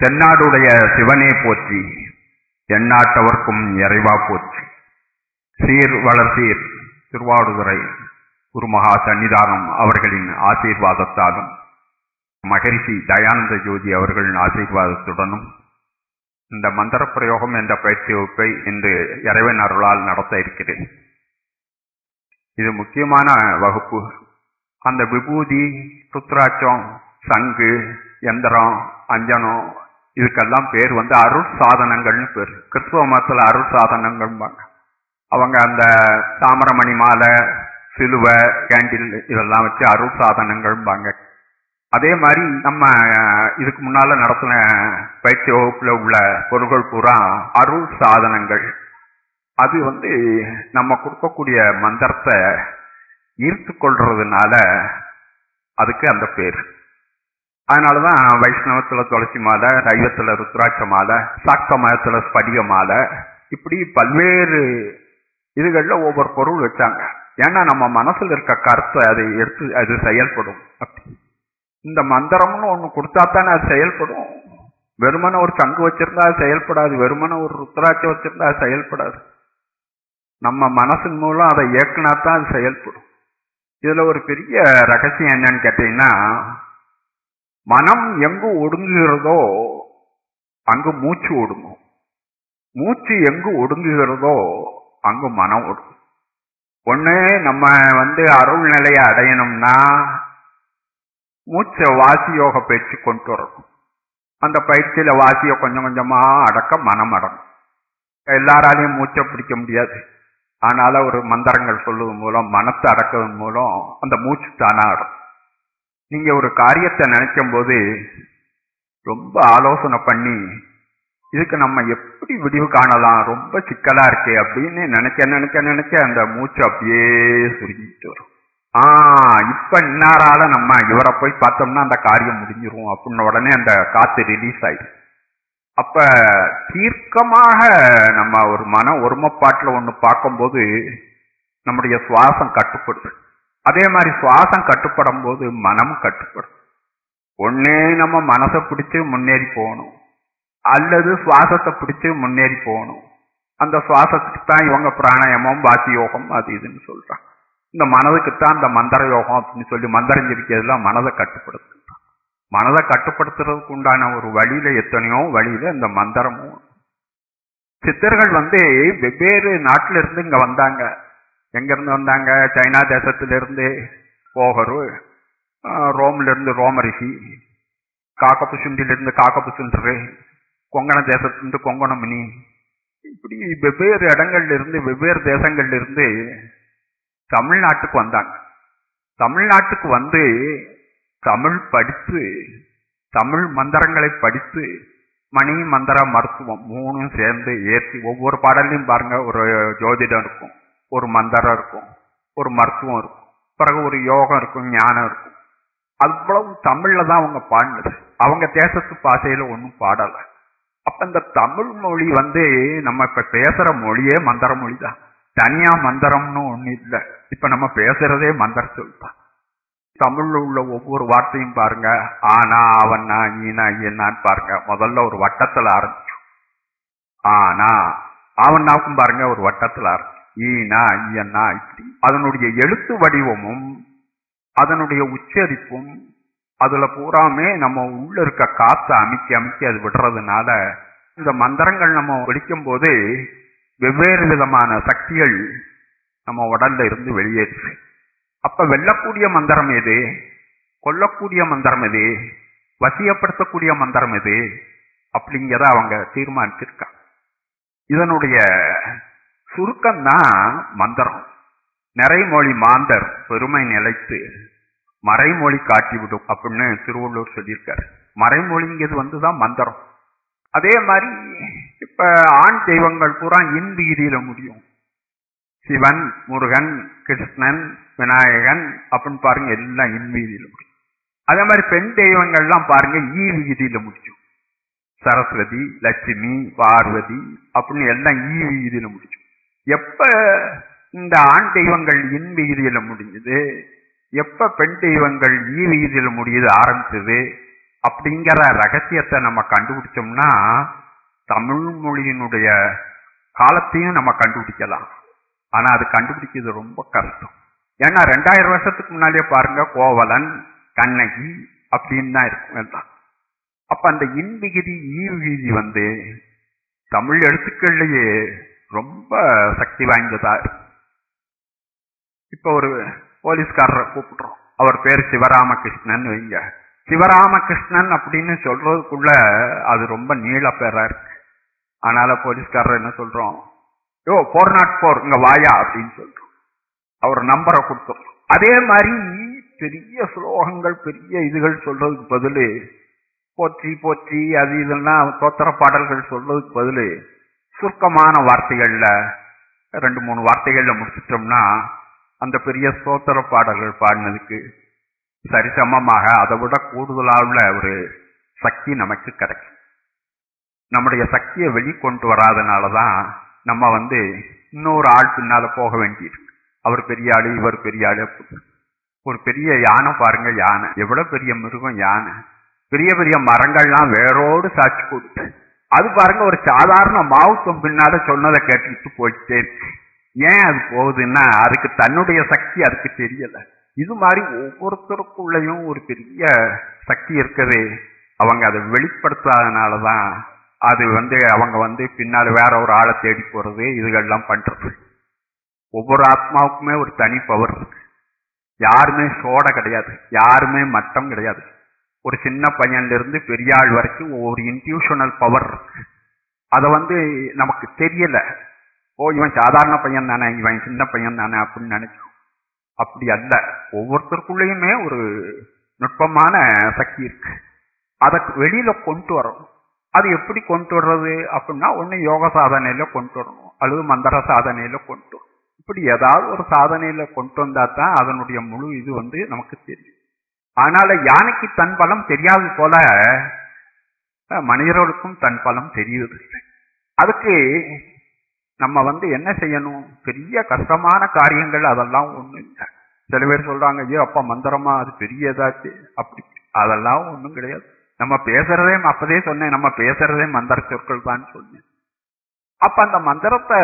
தென்னாடுடைய சிவனே போற்றி, எந்நாட்டவர்க்கும் இறைவா போற்றி. சீர் வளர்சீர் திருவாடுதுறை குருமகா சன்னிதானம் அவர்களின் ஆசீர்வாதத்தாலும் மகரிஷி தயானந்த ஜோதி அவர்களின் ஆசீர்வாதத்துடனும் இந்த மந்திர பிரயோகம் என்ற பயிற்சி வகுப்பை இன்று இறைவன் அருளால் நடத்த இருக்கிறேன். இது முக்கியமான வகுப்பு. அந்த விபூதி, ருத்ராட்சம், சங்கு, எந்திரம், அஞ்சனம் இதுக்கெல்லாம் பேர் அருள் சாதனங்கள்னு பேர். கிறிஸ்துவ மதத்தில் அருள் சாதனங்கள்பாங்க. அவங்க அந்த தாமரமணி மாலை, சிலுவை, கேண்டில் இதெல்லாம் வச்சு அருள் சாதனங்கள்பாங்க. அதே மாதிரி நம்ம இதுக்கு முன்னால நடத்தின பயிற்சி வகுப்புல உள்ள பொருள்கள் பூரா அருள் சாதனங்கள். அது நம்ம கொடுக்கக்கூடிய மந்திரத்தை ஈர்த்து கொள்றதுனால அதுக்கு அந்த பேர். அதனாலதான் வைஷ்ணவத்துல துளசி மாலை, சைவத்துல ருத்ராட்ச மாலை, சாக்த மதத்துல ஸ்படிக மாலை, இப்படி பல்வேறு இதுகள்ல ஒவ்வொரு பொருள் வச்சாங்க. ஏன்னா நம்ம மனசுல இருக்க கருத்தை அதை எடுத்து அது செயல்படும். இந்த மந்திரம்னு ஒண்ணு கொடுத்தா தானே அது செயல்படும். வெறுமனை ஒரு சங்கு வச்சிருந்தா அது செயல்படாது, வெறுமனை ஒரு ருத்ராட்சம் வச்சிருந்தா அது செயல்படாது. நம்ம மனசின் மூலம் அதை இயக்குனாத்தான் அது செயல்படும். இதுல ஒரு பெரிய ரகசியம் என்னன்னு கேட்டீங்கன்னா, மனம் எங்கு ஒடுங்குகிறதோ அங்கு மூச்சு ஒடுங்கும், மூச்சு எங்கு ஒடுங்குகிறதோ அங்கு மனம் ஒடுங்கும். ஒண்ணு நம்ம அருள் நிலையை அடையணும்னா மூச்சை வாசி யோக பயிற்சி கொண்டு வரணும். அந்த பயிற்சியில வாசியை கொஞ்சம் கொஞ்சமா அடக்க மனம் அடங்கும். எல்லாராலையும் மூச்சை பிடிக்க முடியாது. அதனால ஒரு மந்திரங்கள் சொல்லுவதன் மூலம், மனத்தை அடக்குவதன் மூலம் அந்த மூச்சு தானா அடங்கும். நீங்க ஒரு காரியத்தை நினைக்கும் போது ரொம்ப ஆலோசனை பண்ணி இதுக்கு நம்ம எப்படி விடிவு காணலாம், ரொம்ப சிக்கலா இருக்கே அப்படின்னு நினைக்க நினைக்க நினைக்க அந்த மூச்சு அப்படியே சுருங்கிட்டு வரும். இப்ப இன்னாரால நம்ம இவரை போய் பார்த்தோம்னா அந்த காரியம் முடிஞ்சிரும் அப்படின்னு உடனே அந்த காத்து ரிலீஸ் ஆயிடும். அப்ப தீர்க்கமாக நம்ம ஒரு மன ஒருமைப்பாட்டுல ஒண்ணு பார்க்கும்போது நம்முடைய சுவாசம் கட்டுப்படுது. அதே மாதிரி சுவாசம் கட்டுப்படும் போது மனம் கட்டுப்படும். ஒன்னே நம்ம மனசை பிடிச்சு முன்னேறி போகணும், அல்லது சுவாசத்தை பிடிச்சு முன்னேறி போகணும். அந்த சுவாசத்துக்கு தான் இவங்க பிராணாயாமம், வாசி யோகம் அது இதுன்னு சொல்றாங்க. இந்த மனதுக்குத்தான் இந்த மந்திர யோகம் அப்படின்னு சொல்லி மந்திரம் ஜபிக்கிறதுலாம் மனதை கட்டுப்படுத்து. மனதை கட்டுப்படுத்துறதுக்கு உண்டான ஒரு வழியில எத்தனையோ வழியில இந்த மந்திரமும். சித்தர்கள் வெவ்வேறு நாட்டில இருந்து இங்க வந்தாங்க. எங்க இருந்து வந்தாங்க? சைனா தேசத்திலிருந்து போகரு, ரோம்ல இருந்து ரோமரிஷி, காக்கப்புசுண்டிலிருந்து காக்கப்புசுண்டரு, கொங்கண தேசத்திலிருந்து கொங்கணமுனி, இப்படி வெவ்வேறு இடங்கள்ல இருந்து வெவ்வேறு தேசங்கள்ல இருந்து தமிழ்நாட்டுக்கு வந்தாங்க. தமிழ்நாட்டுக்கு தமிழ் படித்து, தமிழ் மந்திரங்களை படித்து, மணி மந்திர மருத்துவம் மூணும் சேர்ந்து ஏற்றி ஒவ்வொரு பாடலையும் பாருங்க, ஒரு ஜோதிடம் இருக்கும், ஒரு மந்திரம் இருக்கும், ஒரு மருத்துவம் இருக்கும், பிறகு ஒரு யோகம் இருக்கும், ஞானம் இருக்கும். அவ்வளவு தமிழ்ல தான் அவங்க பாடினது. அவங்க தேசத்து பாசையில ஒன்றும் பாடலை. அப்ப இந்த தமிழ் மொழி நம்ம இப்ப பேசுற மொழியே மந்திர மொழி தான். தனியா மந்திரம்னு ஒண்ணு இல்லை. இப்ப நம்ம பேசுறதே மந்திர சொல்தான். தமிழ்ல உள்ள ஒவ்வொரு வார்த்தையும் பாருங்க, ஆனா, அவனா, ஈனா, ஈனான்னு பாருங்க. முதல்ல ஒரு வட்டத்துல ஆரம்பிச்சு, ஆனா அவனாக்கும் பாருங்க ஒரு வட்டத்துல ஆரம்பிச்சு, ஈனா ஈயன்னா, இப்படி அதனுடைய எழுத்து வடிவமும் அதனுடைய உச்சரிப்பும் அதுல பூராமே நம்ம உள்ள இருக்க காத்தை அமைக்கி அமைக்கி அது விடுறதுனால இந்த மந்திரங்கள் நம்ம ஒழிக்கும் போது வெவ்வேறு விதமான சக்திகள் நம்ம உடல்ல இருந்து வெளியேற்று. அப்ப வெல்லக்கூடிய மந்திரம் எது, கொல்லக்கூடிய மந்திரம் எது, வசியப்படுத்தக்கூடிய மந்திரம் எது அப்படிங்கிறத அவங்க தீர்மானிச்சிருக்காங்க. இதனுடைய சுருக்கம்தான் மந்திரம். நிறைமொழி மாந்தர் பெருமை நிலைத்து மறைமொழி காட்டிவிடும் அப்படின்னு திருவள்ளுவர் சொல்லியிருக்காரு. மறைமொழிங்கிறது தான் மந்திரம். அதே மாதிரி இப்ப ஆண் தெய்வங்கள் பூரா இன் விகுதியில முடியும். சிவன், முருகன், கிருஷ்ணன், விநாயகன் அப்படின்னு பாருங்க, எல்லாம் இன் விகுதியில முடியும். அதே மாதிரி பெண் தெய்வங்கள்லாம் பாருங்க ஈ விகுதியில முடியும். சரஸ்வதி, லட்சுமி, பார்வதி அப்படின்னு எல்லாம் ஈ விகுதியில முடியும். எப்ப இந்த ஆண் தெய்வங்கள் இன் விகுதியில முடிஞ்சது, எப்ப பெண் தெய்வங்கள் ஈ விகுதியில முடியுது ஆரம்பிச்சது அப்படிங்கிற ரகசியத்தை நம்ம கண்டுபிடிச்சோம்னா தமிழ் மொழியினுடைய காலத்தையும் நம்ம கண்டுபிடிக்கலாம். ஆனா அது கண்டுபிடிக்கிறது ரொம்ப கஷ்டம். ஏன்னா 2000 வருஷத்துக்கு முன்னாலே பாருங்க, கோவலன், கண்ணகி அப்படின்னு தான் இருக்கும் எல்லாம். அப்ப அந்த இன் விகுதி ஈ விகுதி தமிழ் எழுத்துக்கள்லயே ரொம்ப சக்தி வாய்ந்ததா இருக்கு. இப்ப ஒரு போலீஸ்காரரை கூப்பிடுறோம், அவர் பேர் சிவராமகிருஷ்ணன் வைங்க. சிவராமகிருஷ்ணன் அப்படின்னு சொல்றதுக்குள்ள அது ரொம்ப நீள பேரா இருக்கு. அதனால போலீஸ்காரர் என்ன சொல்றோம், யோ 404 இங்க வாயா அப்படின்னு சொல்றோம். அவர் நம்பரை கொடுத்துறோம். அதே மாதிரி பெரிய ஸ்லோகங்கள் பெரிய இதுகள் சொல்றதுக்கு பதிலு, போற்றி போற்றி அது இதெல்லாம் தோத்திர பாடல்கள் சொல்றதுக்கு பதிலு சுருக்கமான வார்த்தைகள்ல 2-3 வார்த்தைகள்ல முடிச்சிட்டோம்னா அந்த பெரிய ஸ்தோத்திர பாடல்கள் பாடினதுக்கு சரிசமமாக அதை விட கூடுதலான ஒரு சக்தி நமக்கு கிடைக்கும். நம்முடைய சக்தியை வெளிக்கொண்டு வராதனாலதான் நம்ம இன்னொரு ஆள் பின்னால போக வேண்டியிருக்கு. அவர் பெரிய ஆளு, இவர் பெரிய ஆளு. ஒரு பெரிய யானை பாருங்க, யானை எவ்வளவு பெரிய மிருகம் யானை. பெரிய பெரிய மரங்கள்லாம் வேரோடு சாட்சி கொடுத்து அது பாருங்க ஒரு சாதாரண மாவுத்தம் பின்னால சொன்னதை கேட்டுட்டு போயிட்டே இருக்கு. ஏன் அது போகுதுன்னா அதுக்கு தன்னுடைய சக்தி அதுக்கு தெரியல. இது மாதிரி ஒவ்வொருத்தருக்குள்ளயும் ஒரு பெரிய சக்தி இருக்குது. அவங்க அதை வெளிப்படுத்தாதனாலதான் அது அவங்க பின்னால வேற ஒரு ஆளை தேடி போறது இதுகள்லாம் பண்றது. ஒவ்வொரு ஆத்மாவுக்குமே ஒரு தனி பவர் இருக்கு. யாருமே சோட கிடையாது, யாருமே மட்டம் கிடையாது. ஒரு சின்ன பையன்ல இருந்து பெரிய ஆள் வரைக்கும் ஒரு இன்ட்யூஷனல் பவர் இருக்கு. அதை நமக்கு தெரியல. ஓ இவன் சாதாரண பையன் தானே, இவன் சின்ன பையன் தானே அப்படின்னு நினைச்சோம். அப்படி அல்ல, ஒவ்வொருத்தருக்குள்ளேயுமே ஒரு நுட்பமான சக்தி இருக்கு. அதை வெளியில கொண்டு வரணும். அது எப்படி கொண்டு வர்றது அப்படின்னா, ஒண்ணு யோக சாதனையில கொண்டு வரணும், அல்லது மந்திர சாதனையில கொண்டு வரணும். இப்படி ஏதாவது ஒரு சாதனையில கொண்டு வந்தா தான் அதனுடைய முழு இது நமக்கு தெரியும். அதனால யானைக்கு தன் பலம் தெரியாது போல மனிதர்களுக்கும் தன் பலம் தெரியுது. அதுக்கு நம்ம என்ன செய்யணும், பெரிய கஷ்டமான காரியங்கள் அதெல்லாம் ஒண்ணும் இல்லை. சில பேர் சொல்றாங்க, ஐயோ அப்பா மந்திரமா அது பெரிய ஏதாச்சு, அப்படி அதெல்லாம் ஒண்ணும் கிடையாது. நம்ம பேசுறதே, அப்பதே சொன்னேன், நம்ம பேசுறதே மந்திர சொற்கள் தான் சொன்னேன். அப்ப அந்த மந்திரத்தை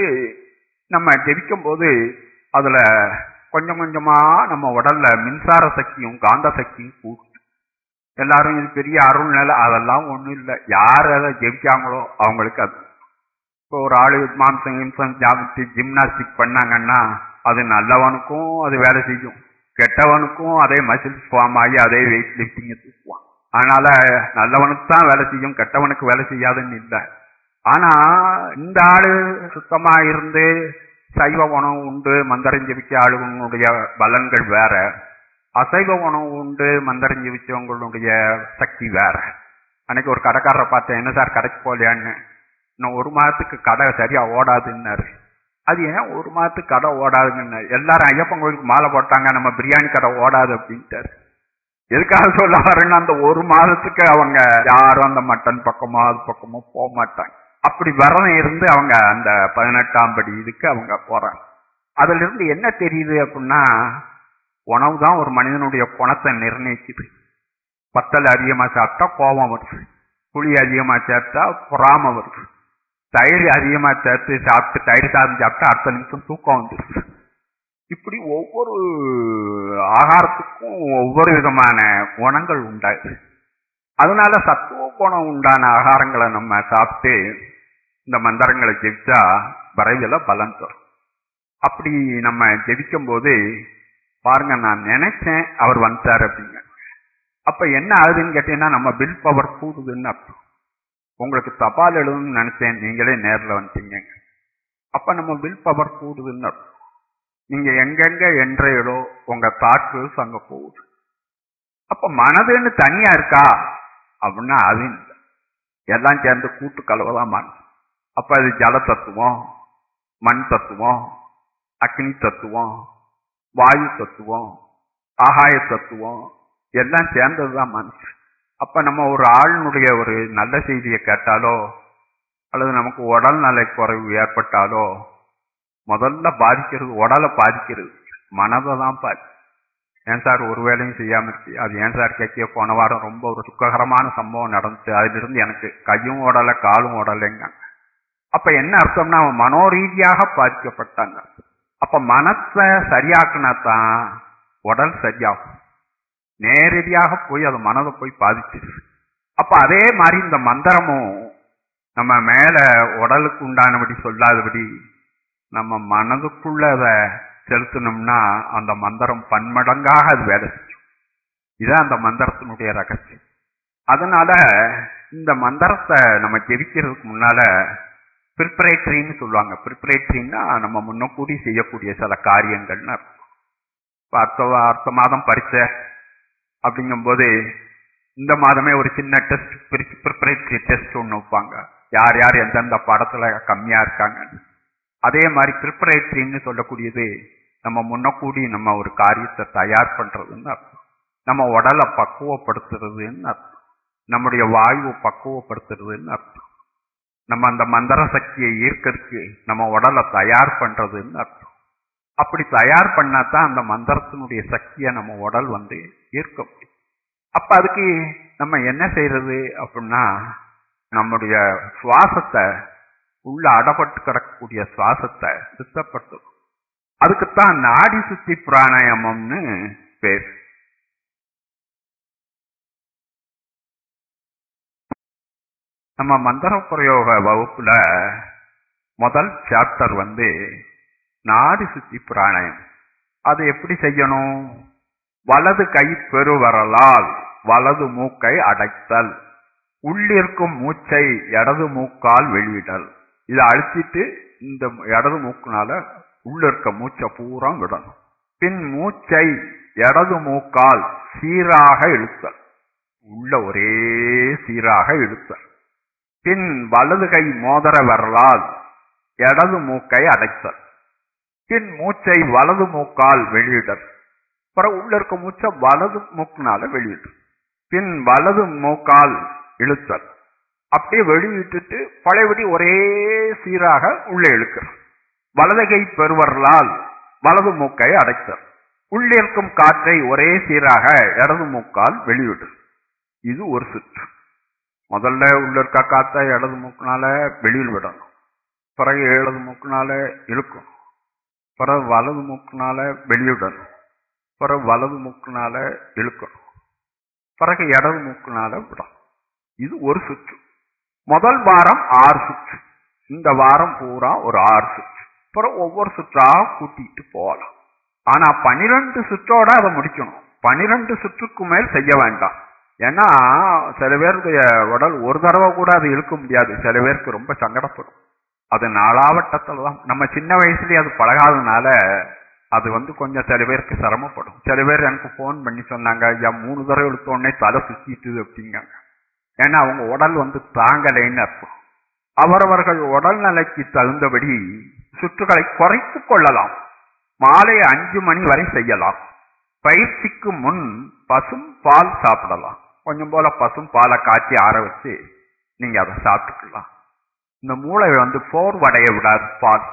நம்ம ஜெபிக்கும் போது அதுல கொஞ்சம் கொஞ்சமா நம்ம உடல்ல மின்சார சக்தியும் காந்த சக்தியும் கூடும். எல்லாரும் இது பெரிய அருள் நிலை, அதெல்லாம் ஒண்ணும் இல்லை. யார் அதை ஜெபிக்காங்களோ அவங்களுக்கு அது. இப்போ ஒரு ஆளு மாம்சம் ஜிம்னாஸ்டிக் பண்ணாங்கன்னா அது நல்லவனுக்கும் அது வேலை செய்யும், கெட்டவனுக்கும் அதே மசில்ஸ் ஃபார்ம் ஆகி அதே வெயிட் லிஃப்டிங் தூக்குவான். அதனால நல்லவனுக்கு தான் வேலை செய்யும், கெட்டவனுக்கு வேலை செய்யாதுன்னு இல்லை. ஆனா இந்த ஆளு சுத்தமா இருந்து சைவ உணவு உண்டு மந்திரம் ஜெபிச்ச ஆளுகளுடைய பலன்கள் வேற, அசைவ உணவு உண்டு மந்திரம் ஜெபிச்சவங்களுடைய சக்தி வேற. அன்னைக்கு ஒரு கடைக்காரரை பார்த்தேன், என்ன சார் கடைக்கு போகலையான்னு. இன்னும் 1 மாதத்துக்கு கடை சரியா ஓடாதுன்னாரு. அது ஏன் 1 மாதத்துக்கு கடை ஓடாதுன்னு? எல்லாரும் ஐயப்பன் கோயிலுக்கு மாலை போட்டாங்க, நம்ம பிரியாணி கடை ஓடாது அப்படின்ட்டாரு. எதுக்காக சொல்ல வரேன்னா, அந்த 1 மாதத்துக்கு அவங்க யாரும் அந்த மட்டன் பக்கமோ அது பக்கமோ போக மாட்டாங்க. அப்படி விரதம் இருந்து அவங்க அந்த 18ஆம் படி இதுக்கு அவங்க போறாங்க. அதுல இருந்து என்ன தெரியுது அப்படின்னா, உணவு தான் ஒரு மனிதனுடைய குணத்தை நிர்ணயிக்குது. பத்தல் அதிகமா சாப்பிட்டா கோபம் வருது, புளி அதிகமா சேர்த்தா பொறாம வருது, தயிர் அதிகமா சேர்த்து சாப்பிட்டு தயிர் சாதம் சாப்பிட்டா அடுத்த நிமிஷம் தூக்கம் வந்துருது. இப்படி ஒவ்வொரு ஆகாரத்துக்கும் ஒவ்வொரு விதமான குணங்கள் உண்டாது. அதனால சத்துவ குணம் உண்டான ஆகாரங்களை நம்ம சாப்பிட்டு இந்த மந்திரங்களை ஜெபிச்சா விரைவில் பலன் தரும். அப்படி நம்ம ஜெபிக்கும் போது பாருங்க, நான் நினைச்சேன் அவர் வந்துட்டார் அப்படிங்க. அப்ப என்ன ஆகுதுன்னு கேட்டீங்கன்னா, நம்ம வில் பவர் கூடுதுன்னு அர்த்தம். உங்களுக்கு தபால் எழுதுன்னு நினைச்சேன், நீங்களே நேரில் வந்துட்டீங்க. அப்ப நம்ம வில் பவர் கூடுதுன்னு அர்த்தம். நீங்க எங்கெங்க என்றையோ உங்க தாட்ஸ் அங்க போகுது. அப்ப மனதுன்னு தனியா இருக்கா அப்படின்னா அது இல்லை, எல்லாம் சேர்ந்து கூட்டு கலவைதான் மனசு. அப்ப அது ஜல தத்துவம், மண் தத்துவம், அக்னி தத்துவம், வாயு தத்துவம், ஆகாய தத்துவம் எல்லாம் சேர்ந்ததுதான் மனசு. அப்ப நம்ம ஒரு ஆளுனுடைய ஒரு நல்ல செய்தியை கேட்டாலோ அல்லது நமக்கு உடல் நலை குறைவு ஏற்பட்டாலோ முதல்ல பாதிக்கிறது உடலை பாதிக்கிறது, மனதை தான் பாதி. ஏன் சார் ஒரு வேலையும் செய்யாம இருக்கு? அது ஏன் சார் கேட்க? போன வாரம் ரொம்ப ஒரு துக்ககரமான சம்பவம் நடந்துச்சு, அதிலிருந்து எனக்கு கையும் ஓடலை காலும் ஓடலைங்க. அப்ப என்ன அர்த்தம்னா அவன் மனோரீதியாக பாதிக்கப்பட்டாங்க. அப்ப மனத்தை சரியாக்குனாதான் உடல் சரியாகும். நேரடியாக போய் அது மனதை போய் பாதிச்சிருச்சு. அப்ப அதே மாதிரி இந்த மந்திரமும் நம்ம மேல உடலுக்கு உண்டானபடி சொல்லாதபடி நம்ம மனதுக்குள்ள அதை செலுத்தணும்னா அந்த மந்திரம் பன்மடங்காக அது வேலை செய்யும். இதுதான் அந்த மந்திரத்தினுடைய ரகசியம். அதனால இந்த மந்திரத்தை நம்ம ஜெபிக்கிறதுக்கு முன்னால ப்ரிப்பரேட்டரின்னு சொல்லுவாங்க. ப்ரிப்பரேட்டரின்னா நம்ம முன்னக்கூடி செய்யக்கூடிய சில காரியங்கள்னு அடுத்த மாதம் பரீட்சை அப்படிங்கும்போது இந்த மாதமே ஒரு சின்ன டெஸ்ட், ப்ரிப்பரேட்டரி டெஸ்ட் ஒன்று வைப்பாங்க, யார் யார் எந்தெந்த படத்துல கம்மியா இருக்காங்க. அதே மாதிரி ப்ரிப்பரேட்டரின்னு சொல்லக்கூடியது நம்ம முன்னக்கூடி நம்ம ஒரு காரியத்தை தயார் பண்றதுன்னு அர்த்தம். நம்ம உடலை பக்குவப்படுத்துறதுன்னு அர்த்தம். நம்முடைய வாயுவை பக்குவப்படுத்துறதுன்னு அர்த்தம். நம்ம அந்த மந்திர சக்தியை ஈர்க்கிறதுக்கு நம்ம உடலை தயார் பண்றதுன்னு அர்த்தம். அப்படி தயார் பண்ணாதான் அந்த மந்திரத்தினுடைய சக்தியை நம்ம உடல் ஈர்க்க முடியும். அப்ப அதுக்கு நம்ம என்ன செய்யறது அப்படின்னா, நம்முடைய சுவாசத்தை, உள்ள அடப்பட்டு கிடக்கக்கூடிய சுவாசத்தை சுத்தப்படுத்தும். அதுக்குத்தான் நாடி சுத்தி பிராணாயாமம்னு பேர். நம்ம மந்திர பிரயோக வகுப்புல முதல் சாப்டர் நாடி சுத்தி பிராணாயம். அது எப்படி செய்யணும்? வலது கை பெருவரலால் வலது மூக்கை அடைத்தல், உள்ளிருக்கும் மூச்சை இடது மூக்கால் வெளியிடல். இதை அழுத்திட்டு இந்த இடது மூக்குனால உள்ள இருக்க மூச்சை பூரா விடணும். பின் மூச்சை இடது மூக்கால் சீராக இழுத்தல், உள்ள ஒரே சீராக இழுத்தல். பின் வலது கை மோதிர விரலால் இடது மூக்கை அடைத்தல். பின் மூச்சை வலது மூக்கால் வெளியிடல். அப்புறம் உள்ள இருக்க மூச்சை வலது மூக்குனால வெளியிடும். பின் வலது மூக்கால் இழுத்தல். அப்படியே வெளியிட்டு பழையபடி ஒரே சீராக உள்ளே இழுக்கிறது. வலது கை பெருவரலால் வலது மூக்கை அடைத்தல். உள்ளே இருக்கும் காற்றை ஒரே சீராக இடது மூக்கால் வெளியிடும். இது ஒரு சுற்று. முதல்ல உள்ள இருக்க காற்றை இடது மூக்குனால வெளியில் விடணும். பிறகு இடது மூக்குனால இழுக்கும். பிறகு வலது மூக்குனால வெளியிடணும். பிறகு வலது மூக்குனால இழுக்கணும். பிறகு இடது மூக்குனால விடணும். இது ஒரு சுற்று. முதல் வாரம் 6 சுற்று, இந்த வாரம் பூரா ஒரு 6 சுற்று. அப்புறம் ஒவ்வொரு சுற்றா கூட்டிட்டு போகலாம். ஆனா 12 சுற்றோட அதை முடிக்கணும். 12 சுற்றுக்கு மேல் செய்ய வேண்டாம். ஏன்னா சில பேருடைய உடல் ஒரு தடவை கூட அதை இழுக்க முடியாது. சில பேருக்கு ரொம்ப சங்கடப்படும். அது நாளாவட்டத்துல தான். நம்ம சின்ன வயசுலயே அது பழகாதனால அது கொஞ்சம் சில பேருக்கு சிரமப்படும். சில பேர் எனக்கு போன் பண்ணி சொன்னாங்க, ஐயா 3 தடவை இழுத்தோடனே தலை சுத்திட்டுது அப்படிங்காங்க. ஏன்னா அவங்க உடல் தாங்கலைன்னு அர்த்தம். அவரவர்கள் உடல்நிலைக்கு தகுந்தபடி சுற்றுகளை குறைத்து கொள்ளலாம். மாலை 5 மணி வரை செய்யலாம். பயிற்சிக்கு முன் பசும் பால் சாப்பிடலாம். கொஞ்சம் போல பசும் பாலை காய்ச்சி ஆற வச்சு நீங்க அதை சாப்பிட்டுக்கலாம். இந்த மூளை போர்வடைய விடாது பால்.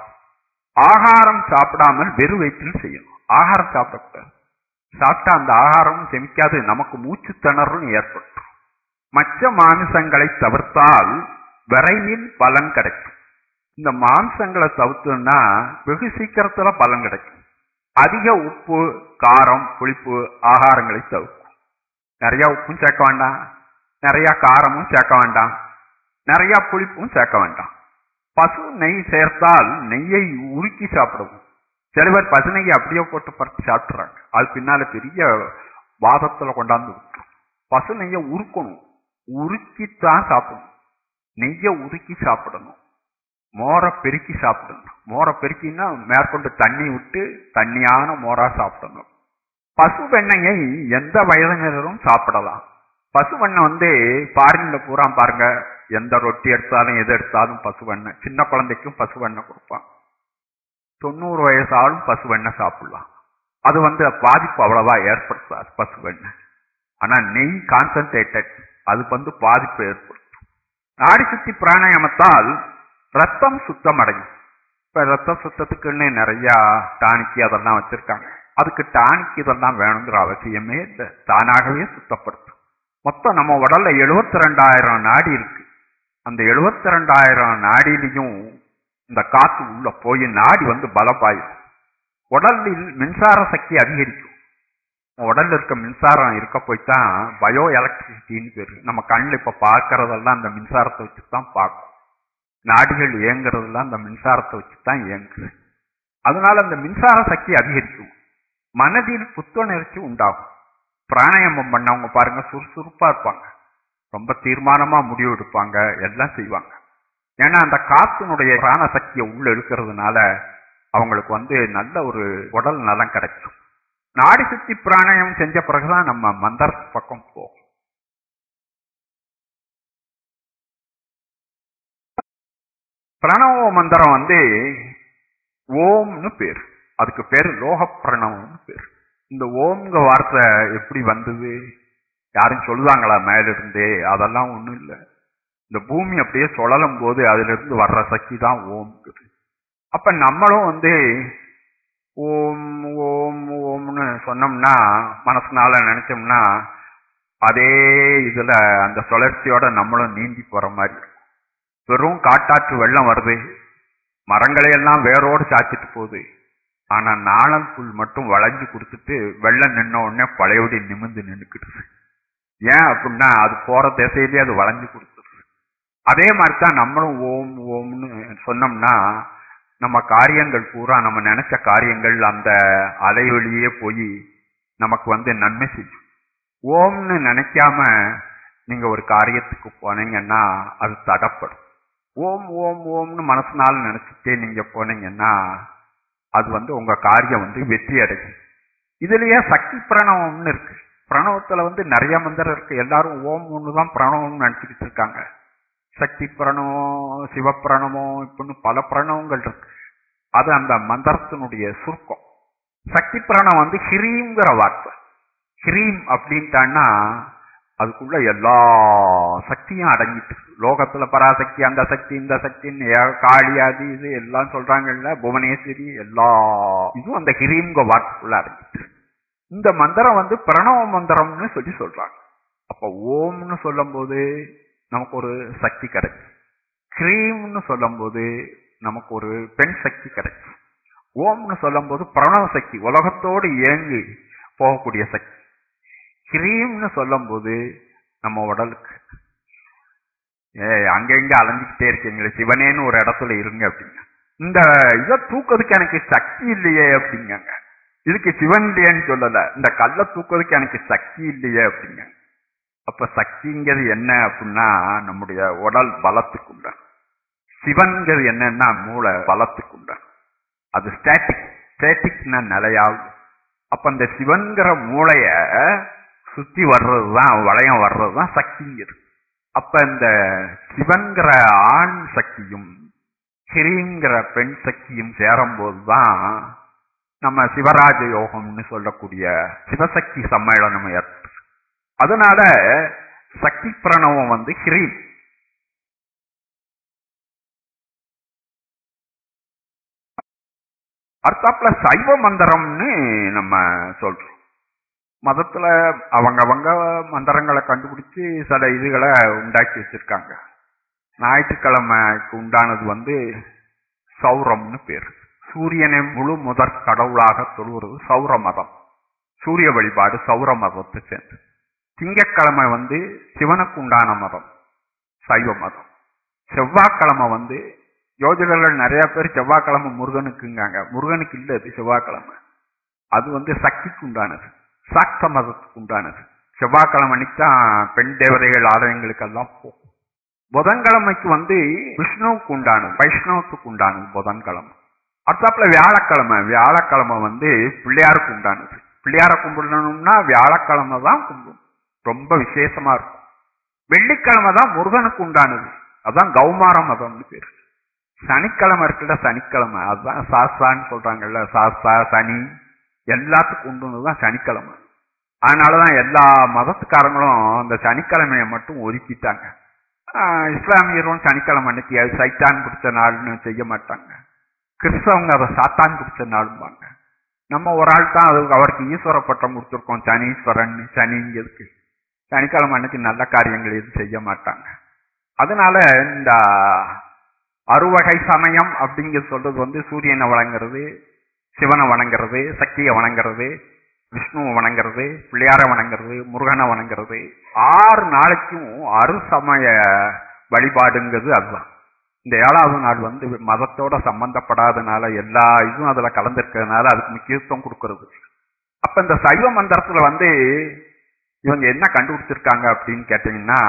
ஆகாரம் சாப்பிடாமல் வெறும் வயிற்றில் செய்யணும். ஆகாரம் சாப்பிடக்கூடாது. சாப்பிட்டா அந்த ஆகாரம் செமிக்காது, நமக்கு மூச்சு திணறும் ஏற்படும். மற்ற மாமிசங்களை தவிர்த்தால் விரைவில் பலன் கிடைக்கும். இந்த மாம்சங்களை தவிர்த்துன்னா வெகு சீக்கிரத்துல பலன் கிடைக்கும். அதிக உப்பு, காரம், புளிப்பு ஆகாரங்களை தவிர்க்கும். நிறைய உப்பும் சேர்க்க வேண்டாம், நிறைய காரமும் சேர்க்க வேண்டாம், நிறைய புளிப்பும் சேர்க்க வேண்டாம். பசு நெய் சேர்த்தால் நெய்யை உருக்கி சாப்பிடுவோம். சில பேர் பசு நெய்யை அப்படியே போட்டு பறித்து சாப்பிட்றாங்க. அது பின்னால பெரிய வாதத்துல கொண்டாந்து விட்டுரும். பசு நெய்யை உருக்கணும், உருக்கித்தான் சாப்பிடணும். நெய்யை உருக்கி சாப்பிடணும். மோரை பெருக்கி சாப்பிடணும். மோரை பெருக்கின்னா மேற்கொண்டு தண்ணி விட்டு தண்ணியான மோரா சாப்பிடணும். பசு வெண்ணையை எந்த வயதினரும் சாப்பிடலாம். பசு வெண்ணெய் ஃபாரின்ல பூரா பாருங்க, எந்த ரொட்டி எடுத்தாலும் எது எடுத்தாலும் பசு வெண்ணெய். சின்ன குழந்தைக்கும் பசு வெண்ணெய் கொடுப்பான். 90 வயசாலும் பசு வெண்ணெய் சாப்பிடலாம். அது பாதிப்பு அவ்வளவா ஏற்படுத்தாது பசு வெண்ணெய். ஆனா நெய் கான்சன்ட்ரேட்டட் அது பாதிப்பு ஏற்படுத்தும். நாடி சுத்தி பிராணாயாமத்தால் ரத்தம் சுத்தம் அடையும். இப்ப ரத்த சுத்தத்துக்குன்னு நிறைய டானிக்கு அதெல்லாம் வச்சிருக்காங்க. அதுக்கு டானிக் இதெல்லாம் வேணுங்கிற அவசியமே இல்லை, தானாகவே சுத்தப்படுத்தும். மொத்தம் நம்ம உடல்ல 72,000 நாடி இருக்கு. அந்த 72,000 நாடிலையும் இந்த காத்து உள்ள போய் நாடி பலப்பாயும். உடலில் மின்சார சக்தி அதிகரிக்கும். உடல்ல இருக்க மின்சாரம் இருக்க போய்தான் பயோ எலக்ட்ரிசிட்டின்னு பேரு. நம்ம கண்ணில் இப்ப பார்க்கறதெல்லாம் அந்த மின்சாரத்தை வச்சுதான் பார்க்கும். நாடிகள் இயங்குறதெல்லாம் அந்த மின்சாரத்தை வச்சுதான் இயங்குது. அதனால அந்த மின்சார சக்தி அதிகரிக்கும். மனதில் புத்துணர்ச்சி உண்டாகும். பிராணாயாமம் பண்ணவங்க பாருங்க, சுறுசுறுப்பா இருப்பாங்க, ரொம்ப தீர்மானமா முடிவு எடுப்பாங்க, எல்லாம் செய்வாங்க. ஏன்னா அந்த காத்தினுடைய பிராண சக்தியை உள்ள இருக்கிறதுனால அவங்களுக்கு நல்ல ஒரு உடல் நலம் கிடைக்கும். நாடி சுத்தி பிராணாயாமம் செஞ்ச பிறகுதான் நம்ம மந்திர பக்கம் போகும். பிரணவ மந்திரம் ஓம்னு பேர். அதுக்கு பேரு லோக பிரணவம்னு பேர். இந்த ஓம்ங்க வார்த்தை எப்படி வந்தது யாரும் சொல்லுவாங்களா மேலிருந்தே? அதெல்லாம் ஒண்ணும் இல்லை. இந்த பூமி அப்படியே சுழலும் போது அதுல இருந்து வர்ற சக்தி தான் ஓம்ங்குது. அப்ப நம்மளும் ஓம் ஓம் ஓம்னு சொன்னோம்னா, மனசுனால நினைச்சோம்னா அதே இதுல அந்த சுழற்சியோட நம்மளும் நீந்தி போற மாதிரி இருக்கும். வெறும் காட்டாற்று வெள்ளம் வருது, மரங்களை எல்லாம் வேரோடு சாச்சிட்டு போகுது. ஆனா நாளம் புல் மட்டும் வளைஞ்சு கொடுத்துட்டு வெள்ளம் நின்ன உடனே பழையபடி நிமிர்ந்து நின்றுக்கிடுது. ஏன் அப்படின்னா அது போற திசையிலேயே அது வளைஞ்சு கொடுத்துருது. அதே மாதிரிதான் நம்மளும் ஓம் ஓம்னு சொன்னோம்னா நம்ம காரியங்கள் பூரா, நம்ம நினைச்ச காரியங்கள் அந்த அலைவழியே போய் நமக்கு நன்மை செய்யும். ஓம்னு நினைக்காம நீங்க ஒரு காரியத்துக்கு போனீங்கன்னா அது தடப்படும். ஓம் ஓம் ஓம்னு மனசுனால நினைச்சிட்டே நீங்க போனீங்கன்னா அது உங்க காரியம் வெற்றி அடையும். இதுலயே சக்தி பிரணவம்னு இருக்கு. பிரணவத்துல நிறைய மந்திரம் இருக்கு. எல்லாரும் ஓம் ஒண்ணுதான் பிரணவம்னு நினைச்சுக்கிட்டு இருக்காங்க. சக்தி பிரணவம், சிவப்பிரணவம், இப்படின்னு பல பிரணவங்கள் இருக்கு. அது அந்த மந்திரத்தினுடைய சுருக்கம். சக்தி பிரணவம் ஹிரீம்ங்கிற வார்த்தை. ஹிரீம் அப்படின்ட்டான்னா அதுக்குள்ள எல்லா சக்தியும் அடங்கிட்டு. லோகத்துல பராசக்தி, அந்த சக்தி, இந்த சக்தின்னு காளியாதி இது எல்லாம் சொல்றாங்கல்ல, புவனேஸ்வரி, எல்லா இதுவும் அந்த ஹிரீம்ங்க வார்த்தைக்குள்ள அடங்கிட்டு. இந்த மந்திரம் பிரணவ மந்திரம்னு சொல்றாங்க. அப்ப ஓம்னு சொல்லும் போது நமக்கு ஒரு சக்தி கிடைக்கும். ஹ்ரீம்னு சொல்லும் போது நமக்கு ஒரு பெண் சக்தி கிடைக்கும். ஓம்னு சொல்லும் போது பிரணவ சக்தி, உலகத்தோடு இயங்கி போகக்கூடிய சக்தி. ஹ்ரீம்னு சொல்லும் போது நம்ம உடலுக்கு அங்கங்க அலைஞ்சிக்கிட்டே இருக்கீங்களே, சிவனேன்னு ஒரு இடத்துல இருங்க அப்படிங்க. இந்த இதை தூக்கிறதுக்கு எனக்கு சக்தி இல்லையே அப்படிங்க. இதுக்கு சிவன் இல்லையேன்னு சொல்லல, இந்த கல்லை தூக்கிறதுக்கு எனக்கு சக்தி இல்லையே அப்படிங்க. அப்ப சக்திங்கிறது என்ன அப்படின்னா நம்முடைய உடல் பலத்துக்கு உண்டான. சிவன்கிறது என்னன்னா மூளை பலத்துக்கு உண்டான. அது ஸ்டாட்டிக். ஸ்டாட்டிக்னா நிலையாகும். அப்ப அந்த சிவன்கிற மூளைய சுத்தி வர்றதுதான், வளையம் வர்றதுதான் சக்திங்கிறது. அப்ப இந்த சிவன்கிற ஆண் சக்தியும் ஹிரீங்கிற பெண் சக்தியும் சேரும் போதுதான் நம்ம சிவராஜ யோகம்னு சொல்லக்கூடிய சிவசக்தி சம்மேளனம் ஏற்படுது. அதனால சக்தி பிரணவம் ஹிரீம். அர்த்தாப்புல சைவ மந்திரம்னு நம்ம சொல்றோம். மதத்துல அவங்க மந்திரங்களை கண்டுபிடிச்சு சில இதுகளை உண்டாக்கி வச்சிருக்காங்க. ஞாயிற்றுக்கிழமைக்கு உண்டானது சௌரம்னு பேர். சூரியனை முழு முதற் கடவுளாக தொழுவது சௌர மதம். சூரிய வழிபாடு சௌர மதத்தை சேர்ந்து. திங்கக்கிழமை சிவனுக்கு உண்டான மதம் சைவ மதம். செவ்வாய்க்கிழமை யோஜகர்கள் நிறைய பேர் செவ்வாய்க்கிழமை முருகனுக்குங்காங்க. முருகனுக்கு இல்லை, அது செவ்வாய்க்கிழமை. அது சக்திக்கு உண்டானது, சாக்த மதத்துக்கு உண்டானது. செவ்வாய்க்கிழமை அன்னைக்குதான் பெண் தேவதைகள் ஆலயங்களுக்கெல்லாம் போகும். புதன்கிழமைக்கு விஷ்ணுவுக்கு உண்டானது, வைஷ்ணவத்துக்கு உண்டானது புதன்கிழமை. அடுத்தாப்புல வியாழக்கிழமை பிள்ளையாருக்கு உண்டானது. பிள்ளையார கும்பிடணும்னா வியாழக்கிழமை தான் கும்பிடும், ரொம்ப விசேஷமா இருக்கும். வெள்ளிக்கிழமை தான் முருகனுக்கு உண்டானது, அதான் கௌமார மதம்னு பேரு. சனிக்கிழமை இருக்குல்ல, சனிக்கிழமை அதுதான் சாஸ்தான்னு சொல்றாங்கல்ல, சாஸ்தா சனி எல்லாத்துக்கும் உண்டுதான் சனிக்கிழமை. அதனாலதான் எல்லா மதத்துக்காரங்களும் அந்த சனிக்கிழமையை மட்டும் ஒதுக்கிட்டாங்க. இஸ்லாமியரும் சனிக்கிழமை அன்னைக்கு அது சைத்தான் பிடிச்ச நாள்னு செய்ய மாட்டாங்க. கிறிஸ்தவங்க அதை சாத்தான் பிடிச்ச நாளும்பாங்க. நம்ம ஒரு ஆள் தான் அவருக்கு ஈஸ்வர பட்டம் கொடுத்துருக்கோம், சனீஸ்வரன். சனிங்கிறதுக்கு சனிக்கிழமை அன்னைக்கு நல்ல காரியங்கள் எதுவும் செய்ய மாட்டாங்க. அதனால இந்த அறுவகை சமயம் அப்படிங்க சொல்றது சூரியனை வணங்குறது, சிவனை வணங்குறது, சக்தியை வணங்குறது, விஷ்ணுவை வணங்குறது, பிள்ளையார வணங்குறது, முருகனை வணங்குறது. 6 நாளைக்கும் அறுசமய வழிபாடுங்கிறது அதுதான். இந்த 7வது நாள் மதத்தோட சம்பந்தப்படாதனால எல்லா இதுவும் அதுல கலந்துருக்கிறதுனால அதுக்கு முக்கியத்துவம் கொடுக்கறது. அப்ப இந்த சைவ மந்திரத்துல இவங்க என்ன கண்டுபிடிச்சிருக்காங்க அப்படின்னு கேட்டீங்கன்னா,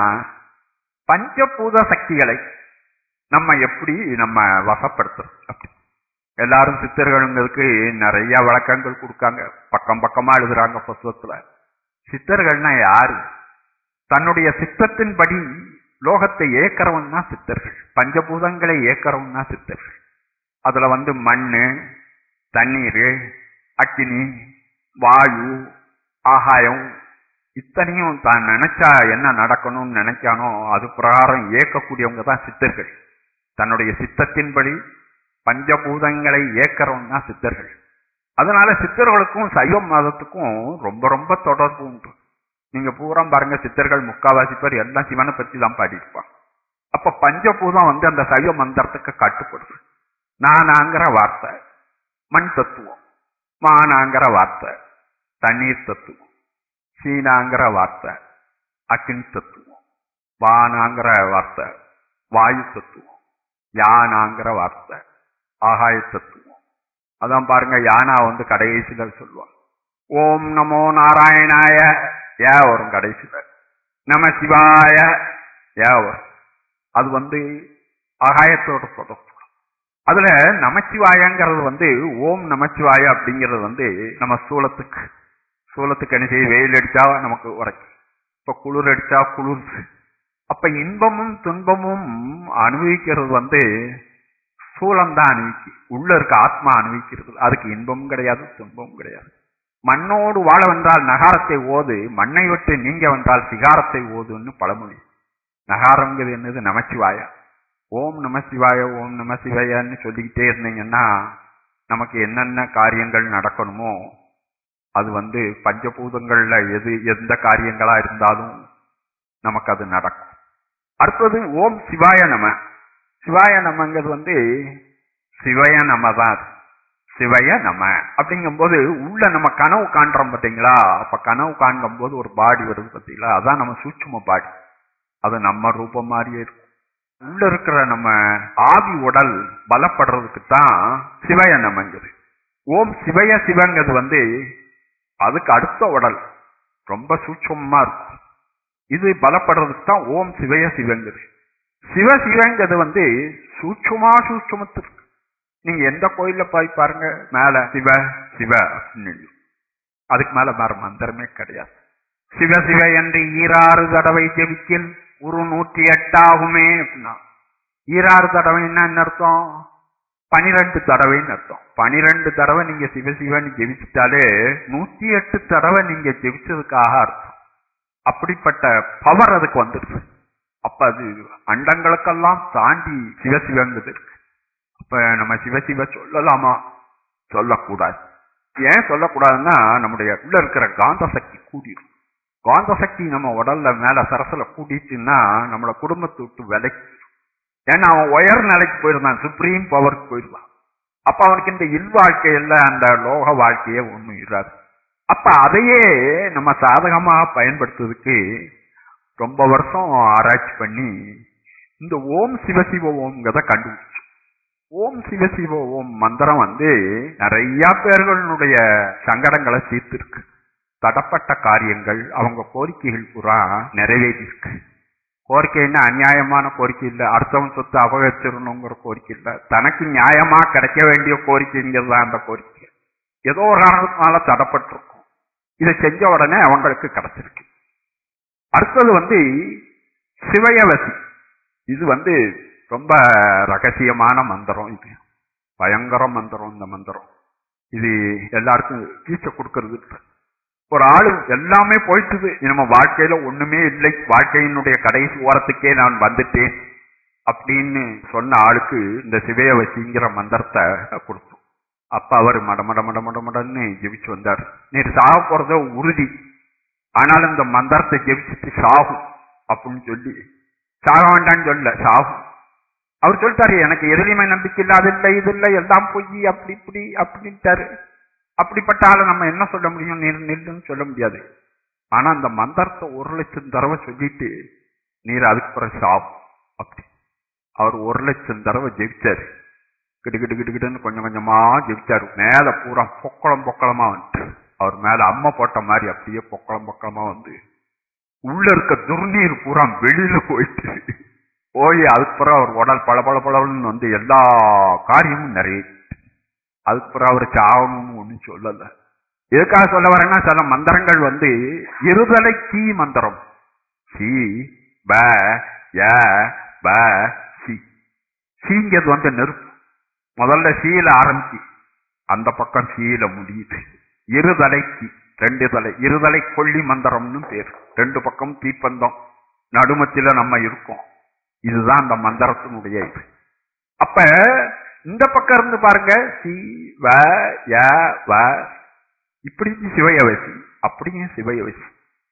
பஞ்சபூத சக்திகளை நம்ம எப்படி நம்ம வசப்படுத்துறோம் அப்படி. எல்லாரும் சித்தர்களுங்களுக்கு நிறைய விளக்கங்கள் கொடுக்காங்க, பக்கம் பக்கமா எழுதுறாங்க புத்தகத்துல. சித்தர்கள்னா யாரு? தன்னுடைய சித்தத்தின்படி லோகத்தை ஏக்கிறவன் தான் சித்தர்கள். பஞ்சபூதங்களை ஏக்கிறவன் தான் சித்தர்கள். அதுல மண்ணு, தண்ணீர், அக்கினி, வாயு, ஆகாயம் இத்தனையும் தான் நினைச்சா என்ன நடக்கணும்னு நினைக்கானோ அது பிரகாரம் ஏற்கக்கூடியவங்க தான் சித்தர்கள். தன்னுடைய சித்தத்தின்படி பஞ்சபூதங்களை ஏக்கிறவன் தான் சித்தர்கள். அதனால சித்தர்களுக்கும் சைவ மதத்துக்கும் ரொம்ப ரொம்ப தொடர்பு உண்டு. நீங்க பூரா பாருங்க, சித்தர்கள் முக்காவாசி பேர் எல்லாம் சிவனை பத்தி தான் பாடியிருப்பான். அப்ப பஞ்சபூதம் அந்த சைவ மந்திரத்துக்கு கட்டுப்படுது. நானாங்கிற வார்த்தை மண் தத்துவம், மானாங்கிற வார்த்தை தண்ணீர் தத்துவம், சீனாங்கிற வார்த்தை அக்கினி தத்துவம், வானாங்கிற வார்த்தை வாயு தத்துவம், யானாங்கிற வார்த்தை ஆகாய தத்துவம். அதான் பாருங்க, யானா கடைசியில சொல்லுவான் ஓம் நமோ நாராயணாய வரும் கடைசியில, நம சிவாய வரும். அது ஆகாயத்தோட தொடர்பு. அதுல நமச்சிவாயங்கிறது ஓம் நமச்சிவாய அப்படிங்கிறது நம்ம சூலத்துக்கு என்ன செய்ய, வெயில் அடிச்சா நமக்கு உரைக்கும், இப்ப குளிர் அடிச்சா குளிர். அப்ப இன்பமும் துன்பமும் அனுபவிக்கிறது சூலம் தான் அனுபவிக்கு, உள்ள இருக்க ஆத்மா அனுபவிக்கிறது. அதுக்கு இன்பமும் கிடையாது, துன்பமும் கிடையாது. மண்ணோடு வாழ வந்தால் நகாரத்தை ஓது, மண்ணை விட்டு நீங்க வந்தால் சிகாரத்தை ஓதுன்னு பழமொழி. நகாரங்கிறது என்னது? நமச்சிவாய. ஓம் நம சிவாய ஓம் நம சிவாயன்னு சொல்லிக்கிட்டே இருந்தீங்கன்னா நமக்கு என்னென்ன காரியங்கள் நடக்கணுமோ அது பஞ்சபூதங்கள்ல எந்த காரியங்களா இருந்தாலும் நமக்கு அது நடக்கும். அடுத்தது ஓம் சிவாய நம. சிவாய நமங்கிறது சிவய நம தான். சிவய நம அப்படிங்கும் போது உள்ள நம்ம கனவு காண்றோம் பார்த்தீங்களா? அப்ப கனவு காண்கும் போது ஒரு பாடி வருது பார்த்தீங்களா? அதான் நம்ம சூட்சும பாடி. அது நம்ம ரூபம் மாதிரியே இருக்கும். உள்ள இருக்கிற நம்ம ஆவி உடல் பலப்படுறதுக்கு தான் சிவய நமங்கிறது. ஓம் சிவய சிவங்கிறது அதுக்கு அடுத்த உடல் ரொம்ப சூட்சமா இருக்கும். இது பலப்படுறதுக்கு தான் ஓம் சிவய சிவங்கிறது. சிவ சிவங்கிறது சூட்சமத்திற்கு. நீங்க எந்த கோயில்ல போய் பாருங்க, மேல சிவ சிவ அப்படின்னு, அதுக்கு மேல வேற மந்திரமே கிடையாது. சிவ சிவ என்று 6 தடவை ஜெபிக்கில் 108 ஆகுமே அப்படின்னா, 6 தடவைன்னா என்ன அர்த்தம்? 12 தடவைன்னு அர்த்தம். 12 தடவை நீங்க சிவசிவன் ஜெபிச்சுட்டாலே 108 தடவை நீங்க ஜெபிச்சதுக்காக அர்த்தம். அப்படிப்பட்ட பவர் அதுக்கு வந்துடுது. அப்ப அது அண்டங்களுக்கெல்லாம் தாண்டி சிவசிவங்கிறது இருக்கு. அப்ப நம்ம சிவசிவ சொல்லலாமா? சொல்லக்கூடாது. ஏன் சொல்லக்கூடாதுன்னா, நம்முடைய உள்ள இருக்கிற காந்த சக்தி கூடிடும். காந்த சக்தி நம்ம உடல்ல மேல சரசல கூட்டிச்சுன்னா நம்மளோட குடும்பத்தை விட்டு விலைக்கு. ஏன்னா அவன் உயர் நிலைக்கு போயிருந்தான், சுப்ரீம் பவருக்கு போயிருந்தான். அப்ப அவனுக்கு இந்த இல்வாழ்க்கையில அந்த லோக வாழ்க்கையே ஒண்ணும் இராது. அப்ப அதையே நம்ம சாதகமாக பயன்படுத்துறதுக்கு ரொம்ப வருஷம் ஆராய்ச்சி பண்ணி இந்த ஓம் சிவசிவ ஓம்ங்கிறத கண்டுபிடிச்சு. ஓம் சிவசிவ ஓம் மந்திரம் நிறைய பேர்களுடைய சங்கடங்களை தீர்த்திருக்கு. தடப்பட்ட காரியங்கள், அவங்க கோரிக்கைகள் பூரா நிறைவேறி இருக்கு. கோரிக்கைன்னா அநியாயமான கோரிக்கை இல்லை, அடுத்தவன் சொத்து அபகரிச்சிடணுங்கிற கோரிக்கை இல்லை, தனக்கு நியாயமா கிடைக்க வேண்டிய கோரிக்கைங்கிறது தான் அந்த கோரிக்கை. ஏதோ ஒரு காரணத்தினால தடப்பட்டிருக்கும், இதை செஞ்ச உடனே அவங்களுக்கு கிடைச்சிருக்கு. அடுத்தது சிவயவசி. இது ரொம்ப ரகசியமான மந்திரம். இது பயங்கர மந்திரம். இந்த மந்திரம் இது எல்லாருக்கும் கீச்ச கொடுக்கறது. ஒரு ஆளு எல்லாமே போயிட்டுது, நம்ம வாழ்க்கையில ஒண்ணுமே இல்லை, வாழ்க்கையினுடைய கடைசி ஓரத்துக்கே நான் வந்துட்டேன் அப்படின்னு சொன்ன ஆளுக்கு இந்த சிவயவசிங்கிற மந்திரத்தை கொடுத்தோம். அப்ப அவர் மடன்னு ஜெபிச்சு வந்தார். நீர் சாக போறத உறுதி, ஆனாலும் இந்த மந்திரத்தை ஜெபிச்சுட்டு சாகும் அப்படின்னு சொல்லி, சாக வேண்டான்னு சொல்ல, சாகும். அவர் சொல்லிட்டாரு, எனக்கு எதிரிமை நம்பிக்கை இல்லை, அது இல்லை இது இல்லை, எல்லாம் பொய், அப்படி இப்படி அப்படின்ட்டாரு. அப்படிப்பட்ட ஆளை நம்ம என்ன சொல்ல முடியும்? நீர் நில்லுன்னு சொல்ல முடியாது. ஆனா அந்த மந்திரத்தை 1,00,000 தடவை சொல்லிட்டு நீர் அதுக்கு பிறகு சாகும் அப்படி. அவர் 1,00,000 தடவை ஜெபிச்சாரு. கிடுன்னு கொஞ்சம் கொஞ்சமா ஜெபிச்சாரு. மேல பூரா பொக்களமா வந்துட்டு, அவர் மேல அம்மை போட்ட மாதிரி அப்படியே பொக்களமா வந்து உள்ள இருக்க துர்நீர் பூரா வெளியில போயிட்டு போய் அதுக்கு பிறகு அவர் உடல் பளபளன்னு வந்து எல்லா காரியமும் நிறைய. அதுக்கு பிறகு அவர் சாகணும்னு ஒன்னும் சொல்லல. எதுக்காக சொல்ல வரேன்னா, சில மந்திரங்கள் வந்து இருதலை கீ மந்திரம். சி ப ய ப சி. சீங்கிறது வந்து நெருப்பு. முதல்ல சீல ஆரம்பிச்சு அந்த பக்கம் சீல முடியுது. இருதலைக்கு 2 தலை, இருதலை கொல்லி மந்திரம்னு பேர். 2 பக்கம் தீப்பந்தம், நடுமத்தில நம்ம இருக்கோம். இதுதான் அந்த மந்திரத்தினுடைய இது. அப்ப இந்த பக்கம் இருந்து பாருங்க, சி வ ய வ, இப்படி சிவயவசி, அப்படியும் சிவயவசி.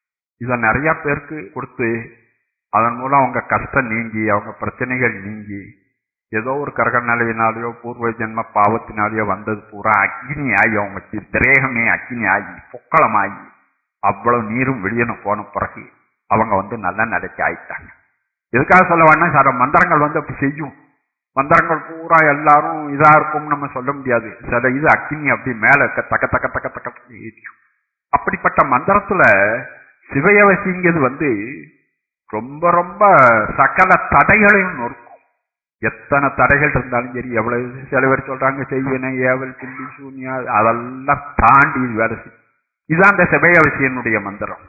இத நிறைய பேருக்கு கொடுத்து அதன் மூலம் அவங்க கஷ்டம் நீங்கி, அவங்க பிரச்சனைகள் நீங்கி, ஏதோ ஒரு கரக நிலையினாலேயோ பூர்வ ஜென்ம பாவத்தினாலேயோ வந்தது பூரா அக்னி ஆகி, அவங்க திரேகமே அக்னி ஆகி பொக்களமாகி அவ்வளவு நீரும் வெளியேன போன பிறகு அவங்க வந்து நல்ல நிலைக்கு ஆயிட்டாங்க. எதுக்காக சொல்ல வேணா, சில மந்திரங்கள் வந்து அப்படி செய்யும். மந்திரங்கள் பூரா எல்லாரும் இதா இருக்கும் நம்ம சொல்ல முடியாது. சில இது அக்னி அப்படி மேல தக்க தக்க தக்க தக்க ஏறியும். அப்படிப்பட்ட மந்திரத்துல சிவயவசிங்கிறது வந்து ரொம்ப ரொம்ப சகல தடைகளையும் நொறுக்கும். எத்தனை தடைகள் இருந்தாலும் சரி, எவ்வளவு சில பேர் சொல்றாங்க செய்வன ஏவல் பில்லி சூன்யா, அதெல்லாம் தாண்டி வேலை செய்யும். இதுதான் அந்த சிவயவசியனுடைய மந்திரம்.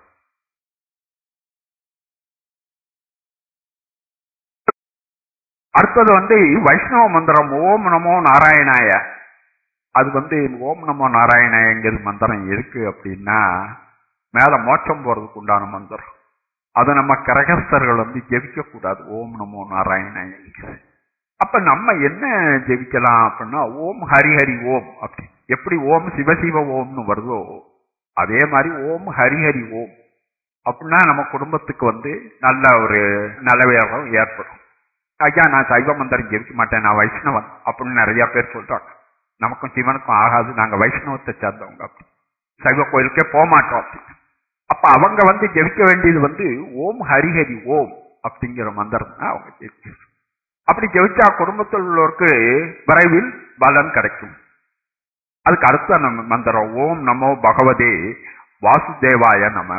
அடுத்தது வந்து வைஷ்ணவ மந்திரம், ஓம் நமோ நாராயணாய. அது வந்து ஓம் நமோ நாராயணங்கிறது மந்திரம் இருக்கு அப்படின்னா, மேல மோட்சம் போறதுக்கு உண்டான மந்திரம். அதை நம்ம கிரகஸ்தர்கள் வந்து ஜெபிக்க கூடாது. ஓம் நமோ நாராயணாய. அப்ப நம்ம என்ன ஜெபிக்கலாம் அப்படின்னா, ஓம் ஹரிஹரி ஓம் அப்படி. எப்படி ஓம் சிவசிவ ஓம்னு வருதோ அதே மாதிரி ஓம் ஹரிஹரி ஓம் அப்படின்னா நம்ம குடும்பத்துக்கு வந்து நல்ல ஒரு நலவேகம் ஏற்படும். ஐயா, நான் சைவ மந்திரம் ஜெபிக்க மாட்டேன், நான் வைஷ்ணவன் அப்படின்னு நிறைய பேர் சொல்றாங்க. நமக்கும் சிவனுக்கும் ஆகாது, நாங்க வைஷ்ணவத்தை சேர்ந்தவங்க, அப்படி சைவ கோயிலுக்கே போக மாட்டோம் அப்படி. அப்ப அவங்க வந்து ஜெபிக்க வேண்டியது வந்து ஓம் ஹரிஹரி ஓம் அப்படிங்கிற மந்திரம் தான் அவங்க ஜெபிக்க. அப்படி ஜெபிச்சா குடும்பத்தில் உள்ளவருக்கு விரைவில் பலன் கிடைக்கும். அதுக்கு அடுத்த நம்ம மந்திரம் ஓம் நமோ பகவதே வாசுதேவாய நம.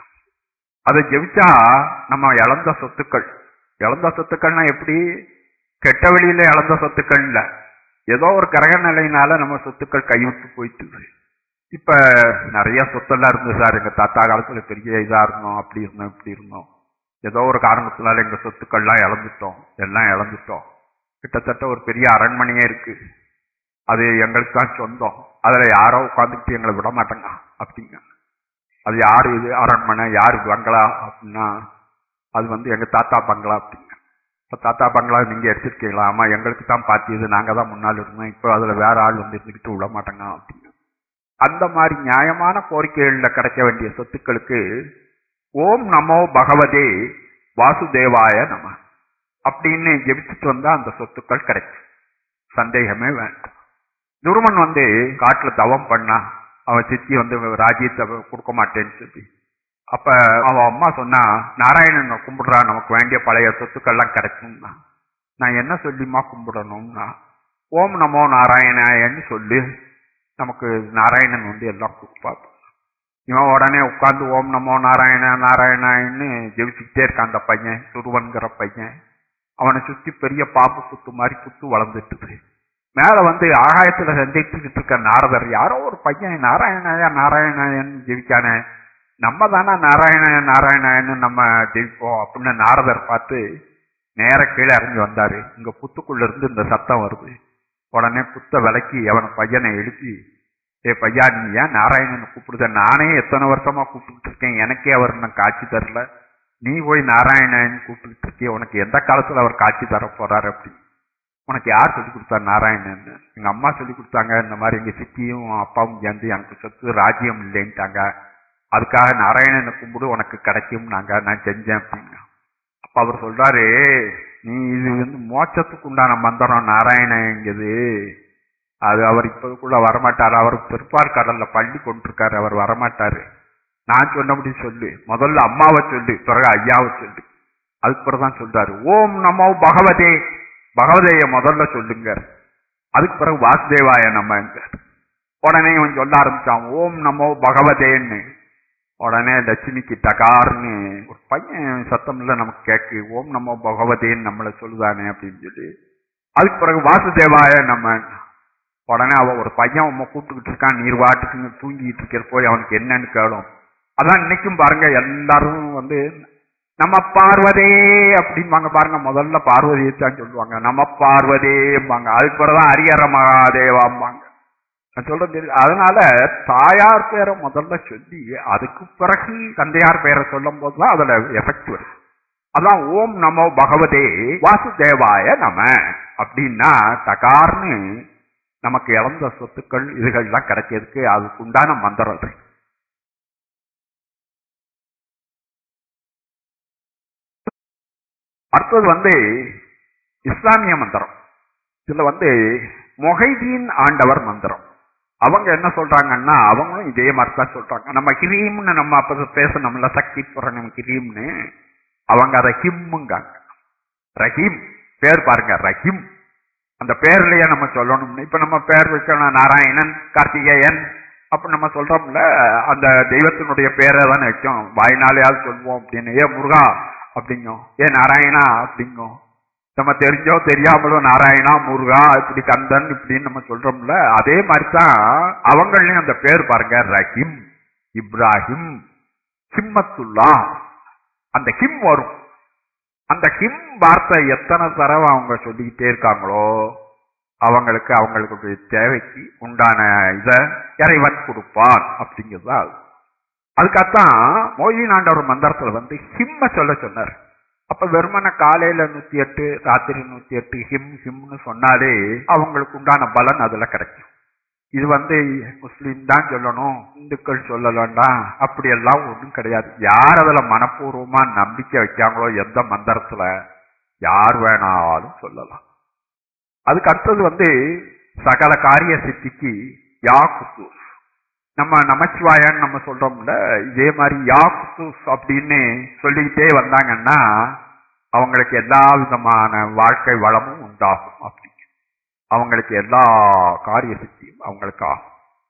அதை ஜெபிச்சா நம்ம இழந்த சொத்துக்கள்னா எப்படி? கெட்ட வழியில இழந்த சொத்துக்கள் இல்ல, ஏதோ ஒரு கிரக நிலையினால நம்ம சொத்துக்கள் கைவிட்டு போயிட்டு. இப்ப நிறைய சொத்தெல்லாம் இருந்து சார், எங்க தாத்தா காலத்துல பெரிய இதா இருந்தோம், அப்படி இருந்தோம் இப்படி இருந்தோம், ஏதோ ஒரு காரணத்தினால எங்க சொத்துக்கள்லாம் எல்லாம் இழந்துட்டோம். கிட்டத்தட்ட ஒரு பெரிய அரண்மனையே இருக்கு, அது எங்களுக்கு தான் சொந்தம், அதுல யாரோ உட்காந்துக்கிட்டு எங்களை விட மாட்டேங்க அப்படிங்க. அது யாரு இது அரண்மனை, யாரு பங்களா அப்படின்னா, அது வந்து எங்க தாத்தா பங்களா அப்படிங்க. இப்ப தாத்தா பங்களா நீங்க எடுத்துருக்கீங்களா? ஆமா, எங்களுக்கு தான் பாத்தியது, நாங்க தான் முன்னாள் இருந்தோம், இப்போ அதுல வேற ஆள் வந்து இருந்துக்கிட்டு விட மாட்டேங்க அப்படிங்க. அந்த மாதிரி நியாயமான கோரிக்கைகள்ல கிடைக்க வேண்டிய சொத்துக்களுக்கு ஓம் நமோ பகவதே வாசுதேவாய நம அப்படின்னு ஜெபிச்சுட்டு வந்தா அந்த சொத்துக்கள் கிடைக்கும், சந்தேகமே வேண்டாம். துருமன் வந்து காட்டுல தவம் பண்ணா, அவன் சித்தி வந்து ராஜ்யத்தை கொடுக்க மாட்டேன்னு சொல்லி, அப்ப அவன் அம்மா சொன்னா, நாராயணனை கும்பிடுறா, நமக்கு வேண்டிய பழைய சொத்துக்கள்லாம் கிடைக்கும்னா. நான் என்ன சொல்லிமா கும்பிடணும்னா, ஓம் நமோ நாராயணன்னு சொல்லி நமக்கு நாராயணன் வந்து எல்லாம் கொடுப்பாரு. இவன் உடனே உட்கார்ந்து ஓம் நமோ நாராயணன்னு ஜெபிச்சுக்கிட்டே இருக்கான் அந்த பையன், துருவன்கிற பையன். அவனை சுற்றி பெரிய பாம்பு புத்து மாதிரி புத்து வளர்ந்துட்டு மேல வந்து ஆகாயத்துல சந்திச்சுக்கிட்டு இருக்க நாரதர், யாரோ ஒரு பையன் நாராயணன் ஜெபிக்கானே, நம்ம தானே நாராயணன்னு நம்ம ஜெபிப்போம் அப்படின்னு நாரதர் பார்த்து நேர கீழே இறங்கி வந்தாரு. இங்க புத்துக்குள்ள இருந்து இந்த சத்தம் வருது. உடனே புத்த விலக்கி அவனை பையனை எழுப்பி, ஏ பையா, நீ ஏன் நாராயணனை கூப்பிடுத? நானே எத்தனை வருஷமா கூப்பிட்டு இருக்கேன், எனக்கே அவர் இன்னும் காட்சி தரல, நீ போய் நாராயணன் கூப்பிட்டு இருக்கிய, உனக்கு எந்த காலத்துல அவர் காட்சி தர போறாரு அப்படி. உனக்கு யார் சொல்லி கொடுத்தா நாராயணன்? எங்க அம்மா சொல்லி கொடுத்தாங்க. இந்த மாதிரி எங்க சித்தியும் அப்பாவும் சேர்ந்து எனக்கு சொத்து ராஜ்யம் இல்லைன்ட்டாங்க, அதுக்காக நாராயணனை கும்பிடு உனக்கு கிடைக்கும் நான் செஞ்சேன் அப்படின்னு. அப்ப அவர் சொல்றாரு, நீ இது மோட்சத்துக்கு உண்டான மந்திரம் நாராயணங்கிறது, அது அவர் இப்பதுக்குள்ள வரமாட்டாரு, அவர் பிற்பார் கடல்ல பள்ளி கொண்டிருக்காரு, அவர் வரமாட்டாரு. நான் சொன்னபடி சொல்லு, முதல்ல அம்மாவை சொல்லு, பிறகு ஐயாவை சொல்லு. அதுக்கு பிறகுதான் சொல்றாரு ஓம் நமோ பகவதே, பகவதேய முதல்ல சொல்லுங்க, அதுக்கு பிறகு வாசுதேவாய நம்ம. உடனே இவன் சொல்ல ஆரம்பிச்சான் ஓம் நமோ பகவதேன்னு. உடனே லட்சுமிக்கு டகார்னு ஒரு பையன் சத்தம் இல்ல நமக்கு கேக்கு, ஓம் நமோ பகவதேன்னு நம்மளை சொல்லுதானே அப்படின்னு சொல்லி. அதுக்கு பிறகு வாசுதேவாய நம்ம. உடனே அவ ஒரு பையன் உண்மை கூப்பிட்டுக்கிட்டு இருக்கான், நீர் வாட்டுக்குன்னு தூங்கிட்டு இருக்கிற போய் அவனுக்கு என்னன்னு கேளும். அதான் இன்னைக்கும் பாருங்க எல்லாரும் நம்ம பார்வதே அப்படிம்பாங்க பாருங்க, முதல்ல பார்வதியைத்தான் சொல்லுவாங்க, நம்ம பார்வதேம்பாங்க, அதுக்கு பிறகுதான் ஹரிஹர மகாதேவாம்பாங்க. சொல்றது அதனால தாயார் பேரை முதல்ல சொல்லி அதுக்கு பிறகு தந்தையார் பேரை சொல்லும் போதுதான் அதுல எஃபெக்ட் வருது. அதான் ஓம் நமோ பகவதே வாசுதேவாய நம அப்படின்னா டகார்னு நமக்கு இழந்த சொத்துக்கள் இதுகள்லாம் கிடைக்கிறதுக்கு அதுக்கு உண்டான மந்திரம். அடுத்தது இஸ்லாமிய மந்திரம். இதுல மொஹைதீன் ஆண்டவர் மந்திரம். அவங்க என்ன சொல்றாங்கன்னா, அவங்களும் இதே மாதிரி தான் சொல்றாங்க. நம்ம கிரீம்னு நம்ம அப்ப பேசணும்ல, சக்தி புரணம் கிரீம்னு, அவங்க அதை ஹிம்முங்காங்க. ரஹீம் பேர் பாருங்க, ரஹீம். அந்த பேர்லயே நம்ம சொல்லணும்னு, இப்ப நம்ம பேர் வைக்கணும் நாராயணன், கார்த்திகேயன் அப்ப நம்ம சொல்றோம்ல, அந்த தெய்வத்தினுடைய பேரை தானே வைக்கும், வாய்னாலையாவது சொல்வோம் அப்படின்னு. ஏ முருகா அப்படிங்கும், ஏ நாராயணா அப்படிங்கும். நம்ம தெரிஞ்சோ தெரியாமலோ நாராயணா முருகா இப்படி கந்தன் இப்படின்னு நம்ம சொல்றோம்ல, அதே மாதிரிதான் அவங்களையும் அந்த பேர் பாருங்க, ரஹீம், இப்ராஹிம், ஹிம்மத்துல்லா, அந்த ஹிம் வரும். அந்த ஹிம் வார்த்தை எத்தனை தடவை அவங்க சொல்லிக்கிட்டே இருக்காங்களோ அவங்களுடைய தேவைக்கு உண்டான இத இறைவன் கொடுப்பான் அப்படிங்கிறதா. அதுக்காகத்தான் மொய்தீன் ஆண்டவர் மந்திரத்துல ஹிம்ம சொல்ல சொன்னார். அப்ப வெறுமன காலையில 108 ராத்திரி 108 ஹிம்னு சொன்னாலே அவங்களுக்கு உண்டான பலன் அதுல கிடைக்கும். இது முஸ்லீம் தான் சொல்லணும், இந்துக்கள் சொல்லலாம் அப்படி எல்லாம் ஒன்றும் கிடையாது. யார் அதுல மனப்பூர்வமா நம்பிக்கை வைக்காங்களோ எந்த மந்திரத்துல யார் வேணாலும் சொல்லலாம். அதுக்கு அடுத்தது சகல காரிய சித்திக்கு யா குத்தூஸ். நம்ம நமச்சிவாயன்னு நம்ம சொல்றோம்ல, இதே மாதிரி யா குத்தூஸ் அப்படின்னு சொல்லிக்கிட்டே வந்தாங்கன்னா அவங்களுக்கு எல்லா விதமான வாழ்க்கை வளமும் உண்டாகும். அப்படி அவங்களுக்கு எல்லா காரிய சித்தியும் அவங்களுக்கு ஆகும்.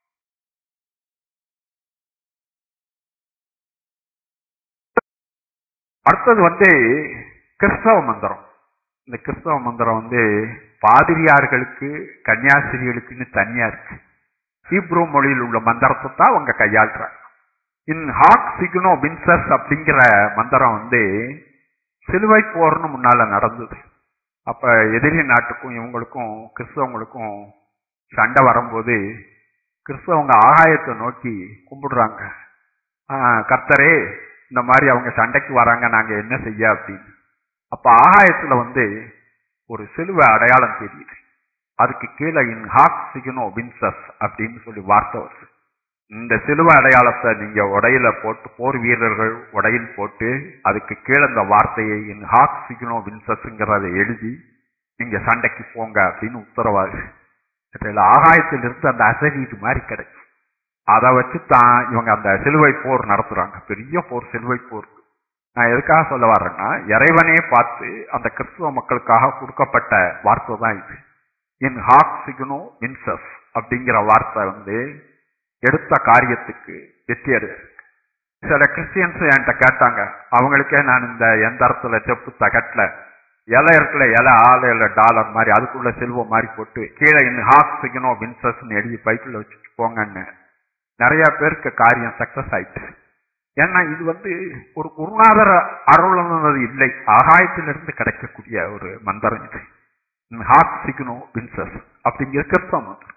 அடுத்தது கிறிஸ்தவ மந்திரம். இந்த கிறிஸ்தவ மந்திரம் பாதிரியார்களுக்கு கன்னியாஸ்திரிகளுக்குன்னு தனியா இருக்கு. ஹீப்ரூ மொழியில் உள்ள மந்திரத்தை தான் அவங்க கையாளுறாங்க. இன் ஹாக் சிக்னோ வின்சஸ் அப்படிங்கிற மந்திரம் சிலுவை போர்னு முன்னால நடந்தது. அப்ப எதிரி நாட்டுக்கும் இவங்களுக்கும் கிறிஸ்தவங்களுக்கும் சண்டை வரும்போது கிறிஸ்தவங்க ஆகாயத்தை நோக்கி கும்பிடுறாங்க, கர்த்தரே இந்த மாதிரி அவங்க சண்டைக்கு வராங்க, நாங்க என்ன செய்ய அப்படின்னு. அப்ப ஆகாயத்துல ஒரு சிலுவை அடையாளம் தெரியுது. அதுக்கு கீழே இன் ஹாக் சிக்னோ வின்சஸ் அப்படின்னு சொல்லி வார்த்தை வருது. இந்த சிலுவை அடையாளத்தை நீங்க உடையில போட்டு, போர் வீரர்கள் உடையில் போட்டு அதுக்கு கீழே இந்த வார்த்தையை இன் ஹாக் சிக்னோ வின்சஸ்ங்கிறத எழுதி நீங்க சண்டைக்கு போங்க அப்படின்னு உத்தரவாது. ஆகாயத்திலிருந்து அந்த அசரீது மாதிரி கிடைக்கும். அதை வச்சுதான் இவங்க அந்த சிலுவை போர் நடத்துறாங்க, பெரிய போர், சிலுவை போர். நான் எதுக்காக சொல்ல வர்றேன்னா, இறைவனே பார்த்து அந்த கிறிஸ்துவ மக்களுக்காக கொடுக்கப்பட்ட வார்த்தை தான் இது. இன் ஹாக் சிக்னோ வின்சஸ் அப்படிங்கிற வார்த்தை எடுத்த காரியத்துக்கு வெற்றி அடைய. சில கிறிஸ்டியன்ஸ் என்கிட்ட கேட்டாங்க, அவங்களுக்கே நான் இந்த எந்திரத்துல செப்பு தகட்டில் இலை இருக்குல்ல, இலை ஆலையில டாலர் மாதிரி அதுக்குள்ள செல்வம் மாதிரி போட்டு கீழே இன் ஹாக் சிக்னோ வின்சஸ் எழுதி பைக்குள்ள வச்சுட்டு போங்கன்னு நிறைய பேருக்கு காரியம் சக்சஸ் ஆயிடுச்சு. ஏன்னா இது ஒரு குருநாதர் அருள்னது இல்லை, ஆகாயத்திலிருந்து கிடைக்கக்கூடிய ஒரு மந்திரம் இது. ஹாக் சிக்னோ வின்சஸ் அப்படிங்கிற கிறிஸ்தவ மந்திரம்.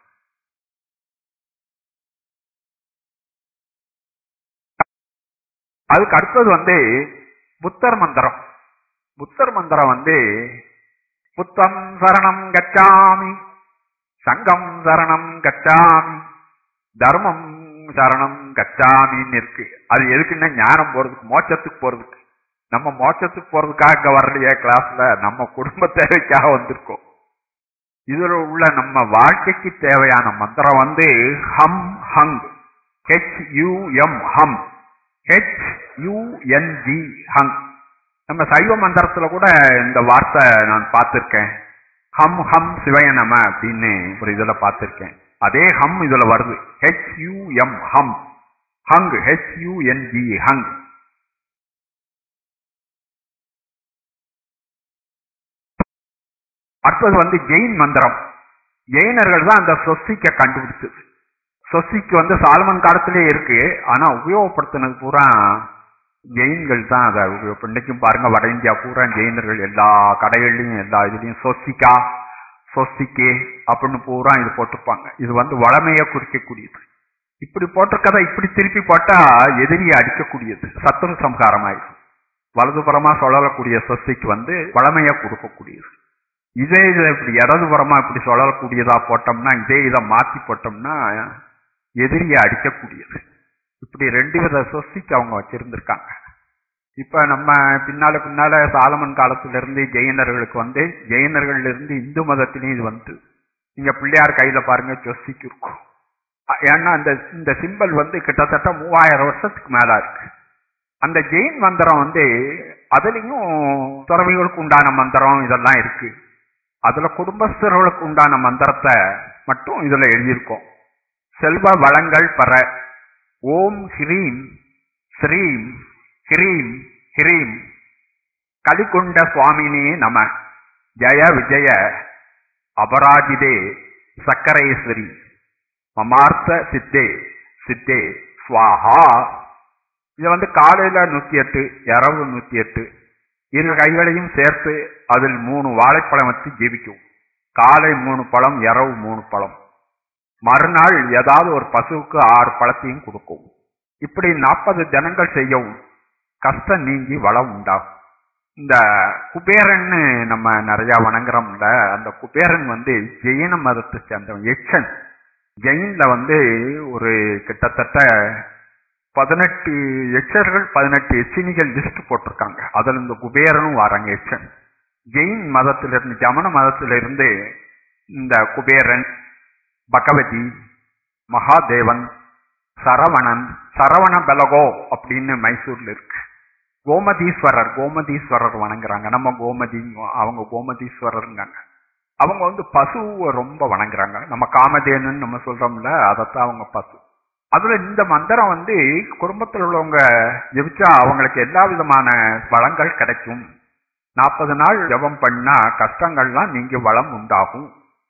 அதுக்கு அடுத்தது புத்தர் மந்திரம். புத்தர் மந்திரம் புத்தம் சரணம் கச்சாமி, சங்கம் சரணம் கச்சாமி, தர்மம் சரணம் கச்சாமின்னு இருக்கு. அது எதுக்குன்னா ஞானம் போறதுக்கு, மோட்சத்துக்கு போறதுக்கு. நம்ம மோட்சத்துக்கு போறதுக்காக இங்க வரலையே கிளாஸ்ல, நம்ம குடும்ப தேவைக்காக வந்திருக்கோம். இதுல உள்ள நம்ம வாழ்க்கைக்கு தேவையான மந்திரம் வந்து ஹம் ஹங், HUM ஹம், HUNG ஹங். நம்ம சைவ மந்திரத்துல கூட இந்த வார்த்தை நான் பார்த்திருக்கேன். ஹம் ஹம் சிவய நம அப்படின்னு ஒரு இதுல பார்த்திருக்கேன். அதே ஹம் இதுல வருது, HUM ஹம், ஹங் HUNG ஹங். அடுத்தது வந்து ஜெயின் மந்திரம். ஜெயினர்கள் தான் அந்த சொஸ்திக்க கண்டுபிடிச்சது. சொஸ்திக்கு வந்து சாலமன் காலத்திலே இருக்கு, ஆனா உபயோகப்படுத்தினது பூரா ஜெயின்கள் தான் அதை உபயோகம். இன்னைக்கும் பாருங்க, வட இந்தியா பூரா ஜெயினர்கள் எல்லா கடைகள்லையும் எல்லா இதுலையும் சொஸ்திகா, சொஸ்திகே அப்படின்னு பூரா இது போட்டிருப்பாங்க. இது வந்து வளமையை குறிக்கக்கூடியது. இப்படி போட்டிருக்கதை இப்படி திருப்பி போட்டா எதிரியை அடிக்கக்கூடியது, சத்துரு சம்ஹாரம் ஆயிடும். வலதுபுறமா சொல்லக்கூடிய சொஸ்திக்கு வந்து வளமையை கொடுக்கக்கூடியது. இதே இதை இப்படி இடதுபுறமா இப்படி சொல்லக்கூடியதா போட்டோம்னா, இதே இதை மாத்தி போட்டோம்னா எதிரியை அடிக்கக்கூடியது. இப்படி 2 வித சொஸ்திக்கு அவங்க வச்சிருந்திருக்காங்க. இப்ப நம்ம பின்னால சாலமன் காலத்துல இருந்து ஜெயினர்களுக்கு வந்து, ஜெயினர்கள் இருந்து இந்து மதத்திலையும் இது வந்து, நீங்க பிள்ளையார் கையில பாருங்க சொஸ்திக்கு இருக்கும். ஏன்னா இந்த சிம்பல் வந்து கிட்டத்தட்ட 3000 வருஷத்துக்கு மேல இருக்கு. அந்த ஜெயின் மந்திரம் வந்து அதுலயும் துறவிகளுக்கு உண்டான மந்திரம் இதெல்லாம் இருக்கு. அதுல குடும்பஸ்தர்களுக்கு உண்டான மந்திரத்தை மட்டும் இதுல எழுதியிருக்கோம். செல்வ வளங்கள் பெற ஓம் ஹ்ரீம் ஸ்ரீம் ஹ்ரீம் ஹ்ரீம் கலிகொண்ட சுவாமினே நம, ஜய விஜய அபராஜிதே சக்கரேஸ்வரி மமார்த்த சித்தே சித்தே ஸ்வாஹா. இதை வந்து காலையில 108, இரவு 108, 2 கைகளையும் சேர்த்து அதில் 3 வாழைப்பழம் வச்சு ஜெபிக்கும். காலை 3 பழம், இரவு 3 பழம். மறுநாள் ஏதாவது ஒரு பசுவுக்கு 6 பழத்தையும் கொடுக்கும். இப்படி 40 தினங்கள் செய்யவும் கஷ்டம் நீங்கி வளம் உண்டாகும். இந்த குபேரன்னு நம்ம நிறைய வணங்குறோம்ல, அந்த குபேரன் வந்து ஜெயின மதத்தை சேர்ந்தவன், எச்சன். ஜெயின்ல வந்து ஒரு கிட்டத்தட்ட 18 எச்சர்கள் 18 எச்சினிகள் லிஸ்ட் போட்டிருக்காங்க. அதுல இந்த குபேரனும் வராங்க, எச்சன். ஜெயின் மதத்திலிருந்து, ஜமன மதத்திலிருந்து இந்த குபேரன், பகவதி, மகாதேவன், சரவணன், சரவண பெலகோ அப்படின்னு மைசூர்ல இருக்கு. கோமதீஸ்வரர் வணங்குறாங்க. நம்ம கோமதி, அவங்க கோமதீஸ்வரருங்காங்க. அவங்க வந்து பசுவை ரொம்ப வணங்குறாங்க. நம்ம காமதேனுன்னு நம்ம சொல்றோம்ல, அதைத்தான் அவங்க பசு. அதுல இந்த மந்திரம் வந்து குடும்பத்தில் உள்ளவங்க ஜெபிச்சா அவங்களுக்கு எல்லா விதமான வளங்கள் கிடைக்கும். 40 நாள் ஜபம் பண்ணா கஷ்டங்கள்லாம் நீங்க வளம் உண்டாகும்.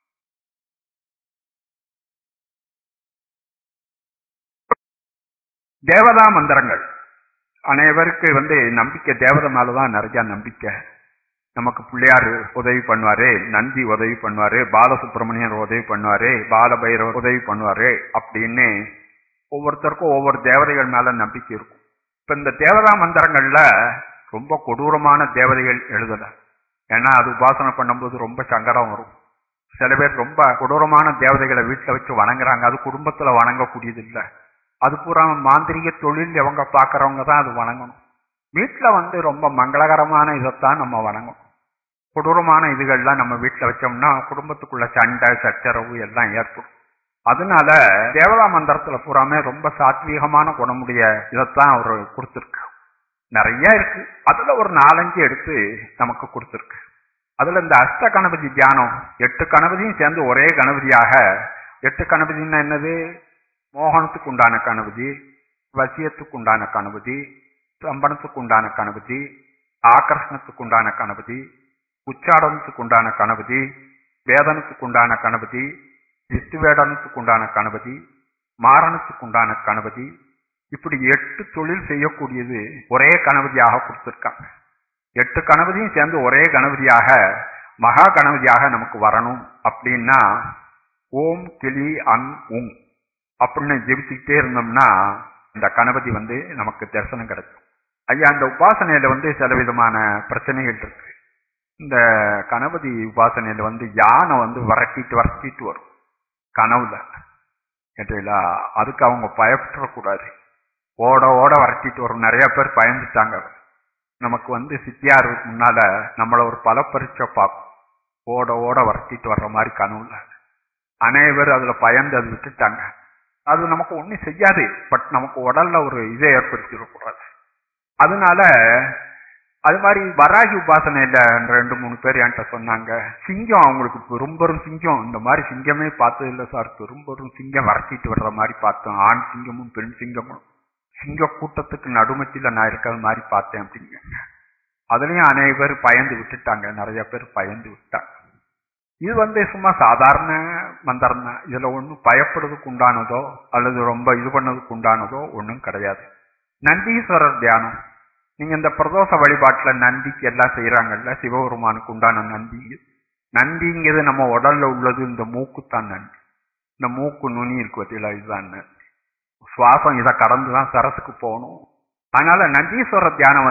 தேவதா மந்திரங்கள். அனைவருக்கு வந்து நம்பிக்கை தேவதை மேலதான் நிறைய நம்பிக்கை. நமக்கு பிள்ளையார் உதவி பண்ணுவாரு, நந்தி உதவி பண்ணுவாரு, பாலசுப்ரமணியர் உதவி பண்ணுவாரு, பாலபைரவர் உதவி பண்ணுவாரு அப்படின்னு ஒவ்வொருத்தருக்கும் ஒவ்வொரு தேவதைகள் மேல நம்பிக்கை இருக்கும். இப்ப இந்த தேவதா மந்திரங்கள்ல ரொம்ப கொடூரமான தேவதைகள் எழுதல. ஏன்னா அது உபாசனை பண்ணும்போது ரொம்ப சங்கடம் வரும். சில பேர் ரொம்ப கொடூரமான தேவதைகளை வீட்டுல வச்சு வணங்குறாங்க. அது குடும்பத்துல வணங்கக்கூடியது இல்லை. அது பூரா மாந்திரிக தொழில் எவங்க பாக்குறவங்க தான் அது வணங்கணும். வீட்டுல வந்து ரொம்ப மங்களகரமான இதைத்தான் நம்ம வணங்கணும். கொடூரமான இதுகள்லாம் நம்ம வீட்டுல வச்சோம்னா குடும்பத்துக்குள்ள சண்டை சச்சரவு எல்லாம் ஏற்படும். அதனால தேவதா மந்திரத்துல பூராமே ரொம்ப சாத்வீகமான குணமுடைய இதைத்தான் அவரு கொடுத்துருக்கு. நிறைய இருக்கு, அதுல ஒரு 4-5 எடுத்து நமக்கு கொடுத்துருக்கு. அதுல இந்த அஷ்ட கணபதி தியானம், 8 கணபதியும் சேர்ந்து ஒரே கணபதியாக. 8 கணபதினா என்னது? மோகனத்துக்கு உண்டான கணபதி, வசியத்துக்கு உண்டான கணபதி, சம்பனத்துக்கு உண்டான கணபதி, ஆகர்ஷணத்துக்கு உண்டான கணபதி, உச்சாடனத்துக்கு உண்டான கணபதி, வேதனத்துக்கு உண்டான கணபதி, திஷ்டுவேடனத்துக்கு உண்டான கணபதி, மாரணத்துக்கு உண்டான கணபதி. இப்படி 8 தொழில் செய்யக்கூடியது ஒரே கணபதியாக கொடுத்திருக்காங்க. 8 கணபதியும் சேர்ந்து ஒரே கணபதியாக, மகா கணபதியாக நமக்கு வரணும் அப்படின்னா ஓம் கிளி அங் உங் அப்படின்னு ஜெபிச்சுக்கிட்டே இருந்தோம்னா இந்த கணபதி வந்து நமக்கு தரிசனம் கிடைக்கும். ஐயா, அந்த உபாசனையில வந்து சில விதமான பிரச்சனைகள் இருக்கு. இந்த கணபதி உபாசனையில யானை விரட்டிட்டு வரும் கனவுல கேட்டீங்களா. அதுக்கு அவங்க பயப்படக்கூடாது, ஓட ஓட விரட்டிட்டு வரும். நிறைய பேர் பயந்துட்டாங்க. நமக்கு சித்தியாருக்கு முன்னால நம்மளை ஒரு பல பரீட்சை பார்க்கும், ஓட ஓட விரட்டிட்டு வர்ற மாதிரி கனவுல. அநேக பேர் அதுல பயந்து அது விட்டுட்டாங்க. அது நமக்கு ஒன்றும் செய்யாது, பட் நமக்கு உடல்ல ஒரு இதை ஏற்படுத்திடக்கூடாது. அதனால அது மாதிரி வராகி உபாசனையில 2-3 பேர் என்கிட்ட சொன்னாங்க, சிங்கம் அவங்களுக்கு பெரும்பெரும் சிங்கம், இந்த மாதிரி சிங்கமே பார்த்தது இல்லை சார், பெரும்பெரும் சிங்கம் விரட்டிட்டு வர்ற மாதிரி பார்த்தோம், ஆண் சிங்கமும் பெண் சிங்கமும் சிங்க கூட்டத்துக்கு நடுமத்தில நான் இருக்கிற மாதிரி பார்த்தேன் அப்படிங்க. அதுலயும் அநேக பேர் பயந்து விட்டுட்டாங்க, நிறைய பேர் பயந்து விட்டாங்க. இது சும்மா சாதாரண மந்திரம் தான். இதுல ஒன்றும் பயப்படுறதுக்கு உண்டானதோ அல்லது ரொம்ப இது பண்ணதுக்கு உண்டானதோ ஒன்றும் கிடையாது. நந்தீஸ்வரர் தியானம், நீங்க இந்த பிரதோஷ வழிபாட்டுல நந்திக்கு எல்லாம் செய்யறாங்கல்ல, சிவபெருமானுக்கு உண்டான நந்தி. நந்திங்கிறது நம்ம உடல்ல உள்ளது இந்த மூக்குத்தான் நந்தி. இந்த மூக்கு நுனி இருக்கு பத்தியில, இதுதான் சுவாசம். இதை கடந்துதான் சரசுக்கு போகணும். அதனால நந்தீஸ்வர தியானம்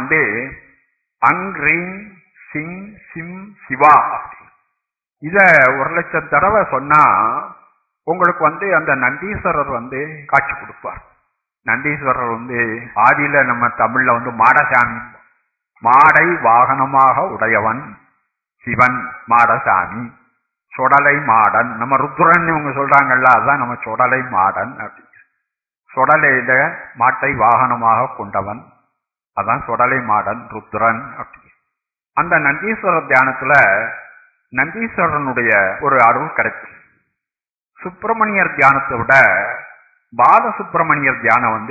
அங் ரீங் சிங் சிம் சிவா அப்படி இத 1,00,000 தடவை சொன்னா உங்களுக்கு அந்த நந்தீஸ்வரர் காட்சி கொடுப்பார். நந்தீஸ்வரர் ஆதியில நம்ம தமிழ்ல மாடசாமி, மாடை வாகனமாக உடையவன் சிவன் மாடசாமி, சொடலை மாடன். நம்ம ருத்ரன் இவங்க சொல்றாங்கல்ல, அதுதான் நம்ம சொடலை மாடன் அப்படி. சொடலையில மாட்டை வாகனமாக கொண்டவன், அதான் சொடலை மாடன் ருத்ரன் அப்படி. அந்த நந்தீஸ்வரர் தியானத்துல நந்தீஸ்வரனுடைய ஒரு அருள் கிடைக்கும். சுப்பிரமணியர் தியானத்தை விட பாலசுப்பிரமணியர் தியானம்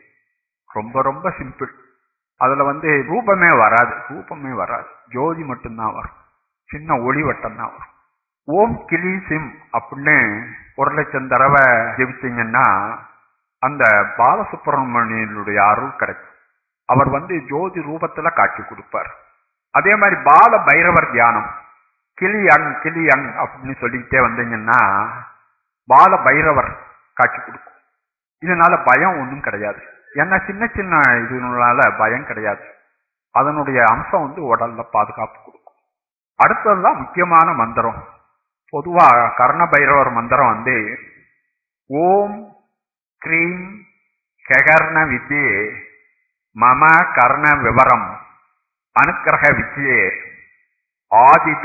ரொம்ப ரொம்ப சிம்பிள். அதுல ரூபமே வராது, ஜோதி மட்டும்தான் வரும், சின்ன ஒளி வட்டம் தான் வரும். ஓம் கிளி சிம் அப்படின்னு 1,00,000 தடவை ஜெபிச்சீங்கன்னா அந்த பாலசுப்பிரமணியனுடைய அருள் கிடைக்கும். அவர் ஜோதி ரூபத்துல காட்சி கொடுப்பார். அதே மாதிரி பால பைரவர் தியானம், கிளியங் கிளியங் அப்படின்னு சொல்லிக்கிட்டே வந்தீங்கன்னா பால பைரவர் காட்சி கொடுக்கும். இதனால பயம் ஒன்றும் கிடையாது. ஏன்னா சின்ன சின்ன இதனால பயம் கிடையாது. அதனுடைய அம்சம் உடல்ல பாதுகாப்பு கொடுக்கும். அடுத்ததுதான் முக்கியமான மந்திரம். பொதுவா கர்ண பைரவர் மந்திரம் ஓம் கிரீம் ககர்ண வித்யே மம கர்ண விவரம் அனுக்கிரக வித்யே ஆதித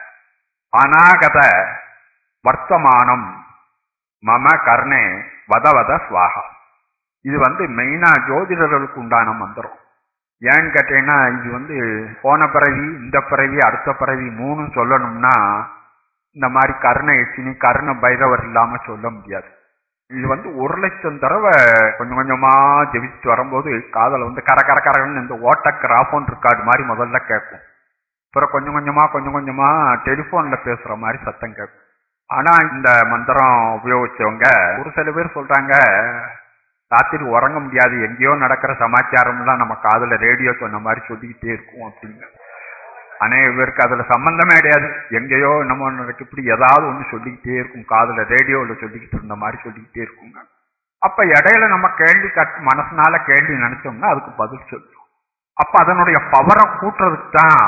அநாகத வர்த்தமானம் மம கர்ணே வதவத ஸ்வாகா. இது மெயினா ஜோதிடர்களுக்கு உண்டான மந்திரம். ஏன்னு கேட்டீங்கன்னா இது போன பிறவி, இந்த பிறவி, அடுத்த பிறவி 3 சொல்லணும்னா இந்த மாதிரி கர்ண எச்சினி கர்ண பைரவர் இல்லாம சொல்ல முடியாது. இது 1,00,000 தடவை கொஞ்சம் கொஞ்சமா ஜெபிச்சுட்டு வரும்போது காதல கர கர கரன்னு இந்த ஓட்ட கிராஃபோன் ரெக்கார்டு மாதிரி முதல்ல கேட்கும். அப்புறம் கொஞ்சம் கொஞ்சமா டெலிபோன்ல பேசுற மாதிரி சத்தம் கேட்கும். ஆனா இந்த மந்திரம் உபயோகிச்சவங்க ஒரு சில பேர் சொல்றாங்க, ராத்திரி உறங்க முடியாது, எங்கேயோ நடக்கிற சமாச்சாரம்லாம் நம்ம காதுல ரேடியோ சொன்ன மாதிரி சொல்லிக்கிட்டே இருக்கும் அப்படின்னு. அநேக பேருக்கு அதுல சம்பந்தமே கிடையாது, எங்கேயோ நம்ம இப்படி ஏதாவது ஒண்ணு சொல்லிக்கிட்டே இருக்கும், காதுல ரேடியோல சொல்லிக்கிட்டு இருந்த மாதிரி சொல்லிக்கிட்டே இருக்குங்க. அப்ப இடையில நம்ம கேள்வி மனசுனால கேள்வி நினைச்சோம்னா அதுக்கு பதில் சொல்லும். அப்ப அதனுடைய பவரை கூட்டுறதுக்கு தான்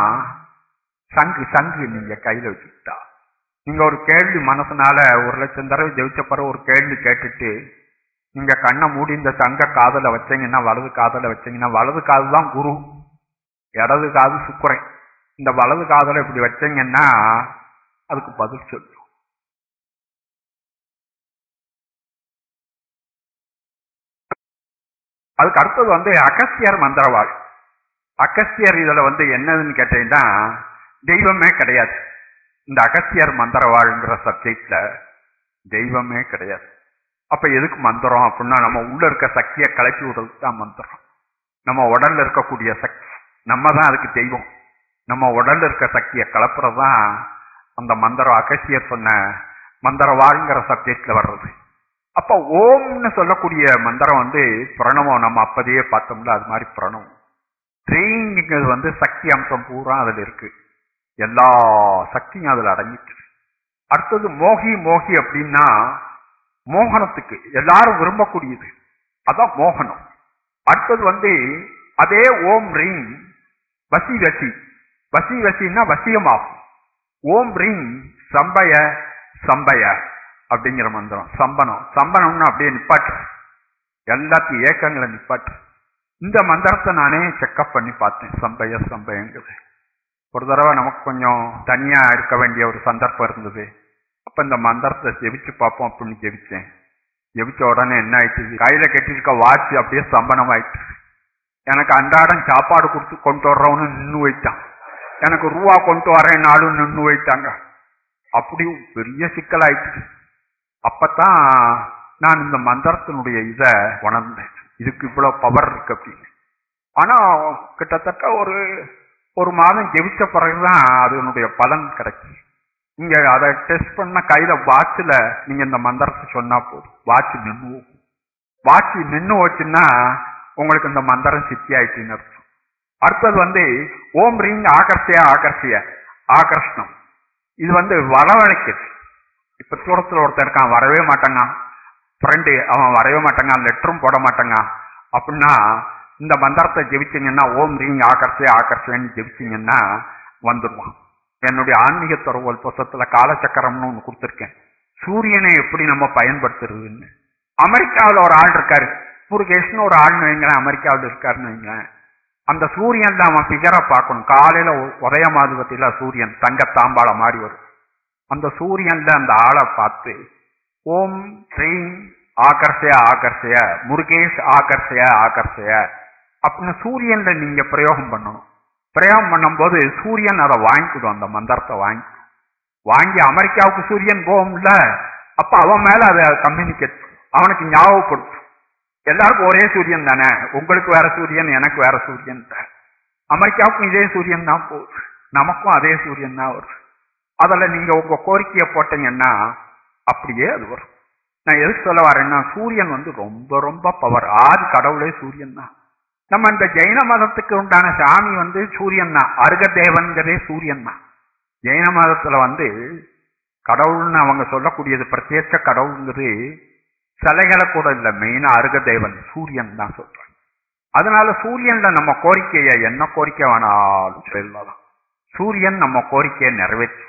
சங்கு நீங்க கையில வச்சுக்கிட்டா. நீங்க ஒரு கேள்வி மனசுனால 1,00,000 தடவை ஜெயிச்ச பிறகு ஒரு கேள்வி கேட்டுட்டு நீங்க கண்ணை மூடி இந்த சங்க காதல வச்சீங்கன்னா, வலது காதல வச்சீங்கன்னா, வலது காது தான் குரு, இடது காது சுக்கிரன். இந்த வலது காதல இப்படி வச்சீங்கன்னா அதுக்கு பதில் சொல்லும். அதுக்கு அடுத்தது அகஸ்தியர் மந்திரவாள். அகஸ்தியர் இதுல என்னதுன்னு கேட்டீங்கன்னா தெய்வமே கிடையாது. இந்த அகஸ்தியர் மந்திரவாள்ங்கிற சப்ஜெக்ட்ல தெய்வமே கிடையாது. அப்ப எதுக்கு மந்திரம் அப்படின்னா, நம்ம உள்ள இருக்க சக்தியை கலப்பி விடுறதுக்கு தான் மந்திரம். நம்ம உடல்ல இருக்கக்கூடிய சக்தி, நம்ம தான் அதுக்கு தெய்வம். நம்ம உடல்ல இருக்க சக்தியை கலப்புறதுதான் அந்த மந்திரம். அகஸ்தியர் சொன்ன மந்திரவாள்ங்கிற சப்ஜெக்ட்ல வர்றது. அப்ப ஓம்னு சொல்லக்கூடிய மந்திரம் பிரணவம். நம்ம அப்பதையே பார்த்தோம்ல, அது மாதிரி பிரணவம். ட்ரீங்கிறது சக்தி அம்சம் பூரா அதுல இருக்கு, எல்லா சக்தியும் அதுல அடங்கிட்டு. அடுத்தது மோகி அப்படின்னா மோகனத்துக்கு எல்லாரும் விரும்பக்கூடியது, அதான் மோகனம். அடுத்தது அதே ஓம் ரீம் வசி வசி, வசி வசின்னா வசியமாகும். ஓம் ரீங் சம்பய சம்பய அப்படிங்கிற மந்திரம். சம்பனம்னு அப்படியே நிப்பாட்டு, எல்லாத்தையும் ஏக்கங்களை நிப்பாட்டு. இந்த மந்திரத்தை நானே செக்அப் பண்ணி பார்த்தேன். சம்பயங்கிறது ஒரு தடவை நமக்கு கொஞ்சம் தனியா இருக்க வேண்டிய ஒரு சந்தர்ப்பம் இருந்தது. அப்ப இந்த மந்திரத்தை ஜெபிச்சு பார்ப்போம் அப்படின்னு ஜெபிச்சேன். ஜெபிச்ச உடனே என்ன ஆயிடுச்சு, கையில கட்டிருக்க வாட்ச் அப்படியே ஸ்தம்பனம் ஆயிடுச்சு. எனக்கு அன்றாடம் சாப்பாடு கொடுத்து கொண்டு வர்றவனு நின்று வைத்தான், எனக்கு ரூபா கொண்டு வரேன்னாலும் நின்று வைத்தாங்க. அப்படி பெரிய சிக்கலாயிடுச்சு. அப்பத்தான் நான் இந்த மந்திரத்தினுடைய இதை உணர்ந்தேன், இதுக்கு இவ்வளவு பவர் இருக்கு அப்படின்னு. ஆனா கிட்டத்தட்ட ஒரு மாதம் ஜெபிச்ச பிறகுதான் அதனுடைய பலன் கிடைக்கும். நீங்க அதை டெஸ்ட் பண்ண கையில வாட்சில் நீங்க இந்த மந்திரத்தை சொன்னா போதும், வாட்ச் நின்று வச்சுன்னா உங்களுக்கு இந்த மந்திரம் சித்தி ஆயிடுச்சுன்னு அர்த்தம். அடுத்தது ஓம் ரீங் ஆகர்ஷணம். இது வரவழைக்குது. இப்ப தூரத்தில் ஒருத்தர் இருக்கான், வரவே மாட்டாங்க, ஃப்ரெண்டு அவன் வரவே மாட்டாங்க, லெட்டரும் போட மாட்டாங்க அப்படின்னா இந்த மந்திரத்தை ஜெபிச்சிங்கன்னா, ஓம் ரீங் ஆகர்ஷன்னு ஜெபிச்சிங்கன்னா வந்துடுவான். என்னுடைய ஆன்மீக தொடர்பு புத்தகத்துல காலச்சக்கரம்னு ஒன்று கொடுத்துருக்கேன், சூரியனை எப்படி நம்ம பயன்படுத்துறதுன்னு. அமெரிக்காவில் ஒரு ஆள் இருக்காரு, முருகேஷ்னு ஒரு ஆள்னு வைங்களேன், அமெரிக்காவில் இருக்காருன்னு வைங்களேன். அந்த சூரியன் தான் அவன் பிகரை பார்க்கணும். காலையில உதயமாது பத்தில சூரியன் தங்க தாம்பாள மாதிரி வரும். அந்த சூரியன்ல அந்த ஆளை பார்த்து ஓம் ஸ்ரீங் ஆகர்ஷய முருகேஷ் ஆகர்ஷய அப்படின்னு சூரியன்ல நீங்க பிரயோகம் பண்ணணும். பிரயோகம் பண்ணும்போது சூரியன் அதை வாங்கிக்கிடும், அந்த மந்திரத்தை வாங்கி அமெரிக்காவுக்கு சூரியன் போகும்ல, அப்ப அவன் மேல அதை கம்யூனிகேட், அவனுக்கு ஞாபகப்படுத்தும். எல்லாருக்கும் ஒரே சூரியன் தானே, உங்களுக்கு வேற சூரியன் எனக்கு வேற சூரியன் தான், அமெரிக்காவுக்கும் இதே சூரியன் தான் போகுது, நமக்கும் அதே சூரியன் தான் வருது. அதில் நீங்க உங்க கோரிக்கையை போட்டீங்கன்னா அப்படியே அது வரும். நான் எதுக்கு சொல்ல வரேன்னா, சூரியன் ரொம்ப ரொம்ப பவர். ஆதி கடவுளே சூரியன் தான். நம்ம இந்த ஜெயின மதத்துக்கு உண்டான சாமி சூரியன் தான், அருகதேவன்கிறதே சூரியன் தான். ஜெயின மதத்துல கடவுள்னு அவங்க சொல்லக்கூடியது பிரத்யட்ச கடவுள்ங்கிறது சிலைகளை கூட இல்லை, மெயினா அருகதேவன் சூரியன் தான் சொல்றாங்க. அதனால சூரியன்ல நம்ம கோரிக்கையை, என்ன கோரிக்கை வேணாலும் சொல்லலாம், சூரியன் நம்ம கோரிக்கையை நிறைவேற்று.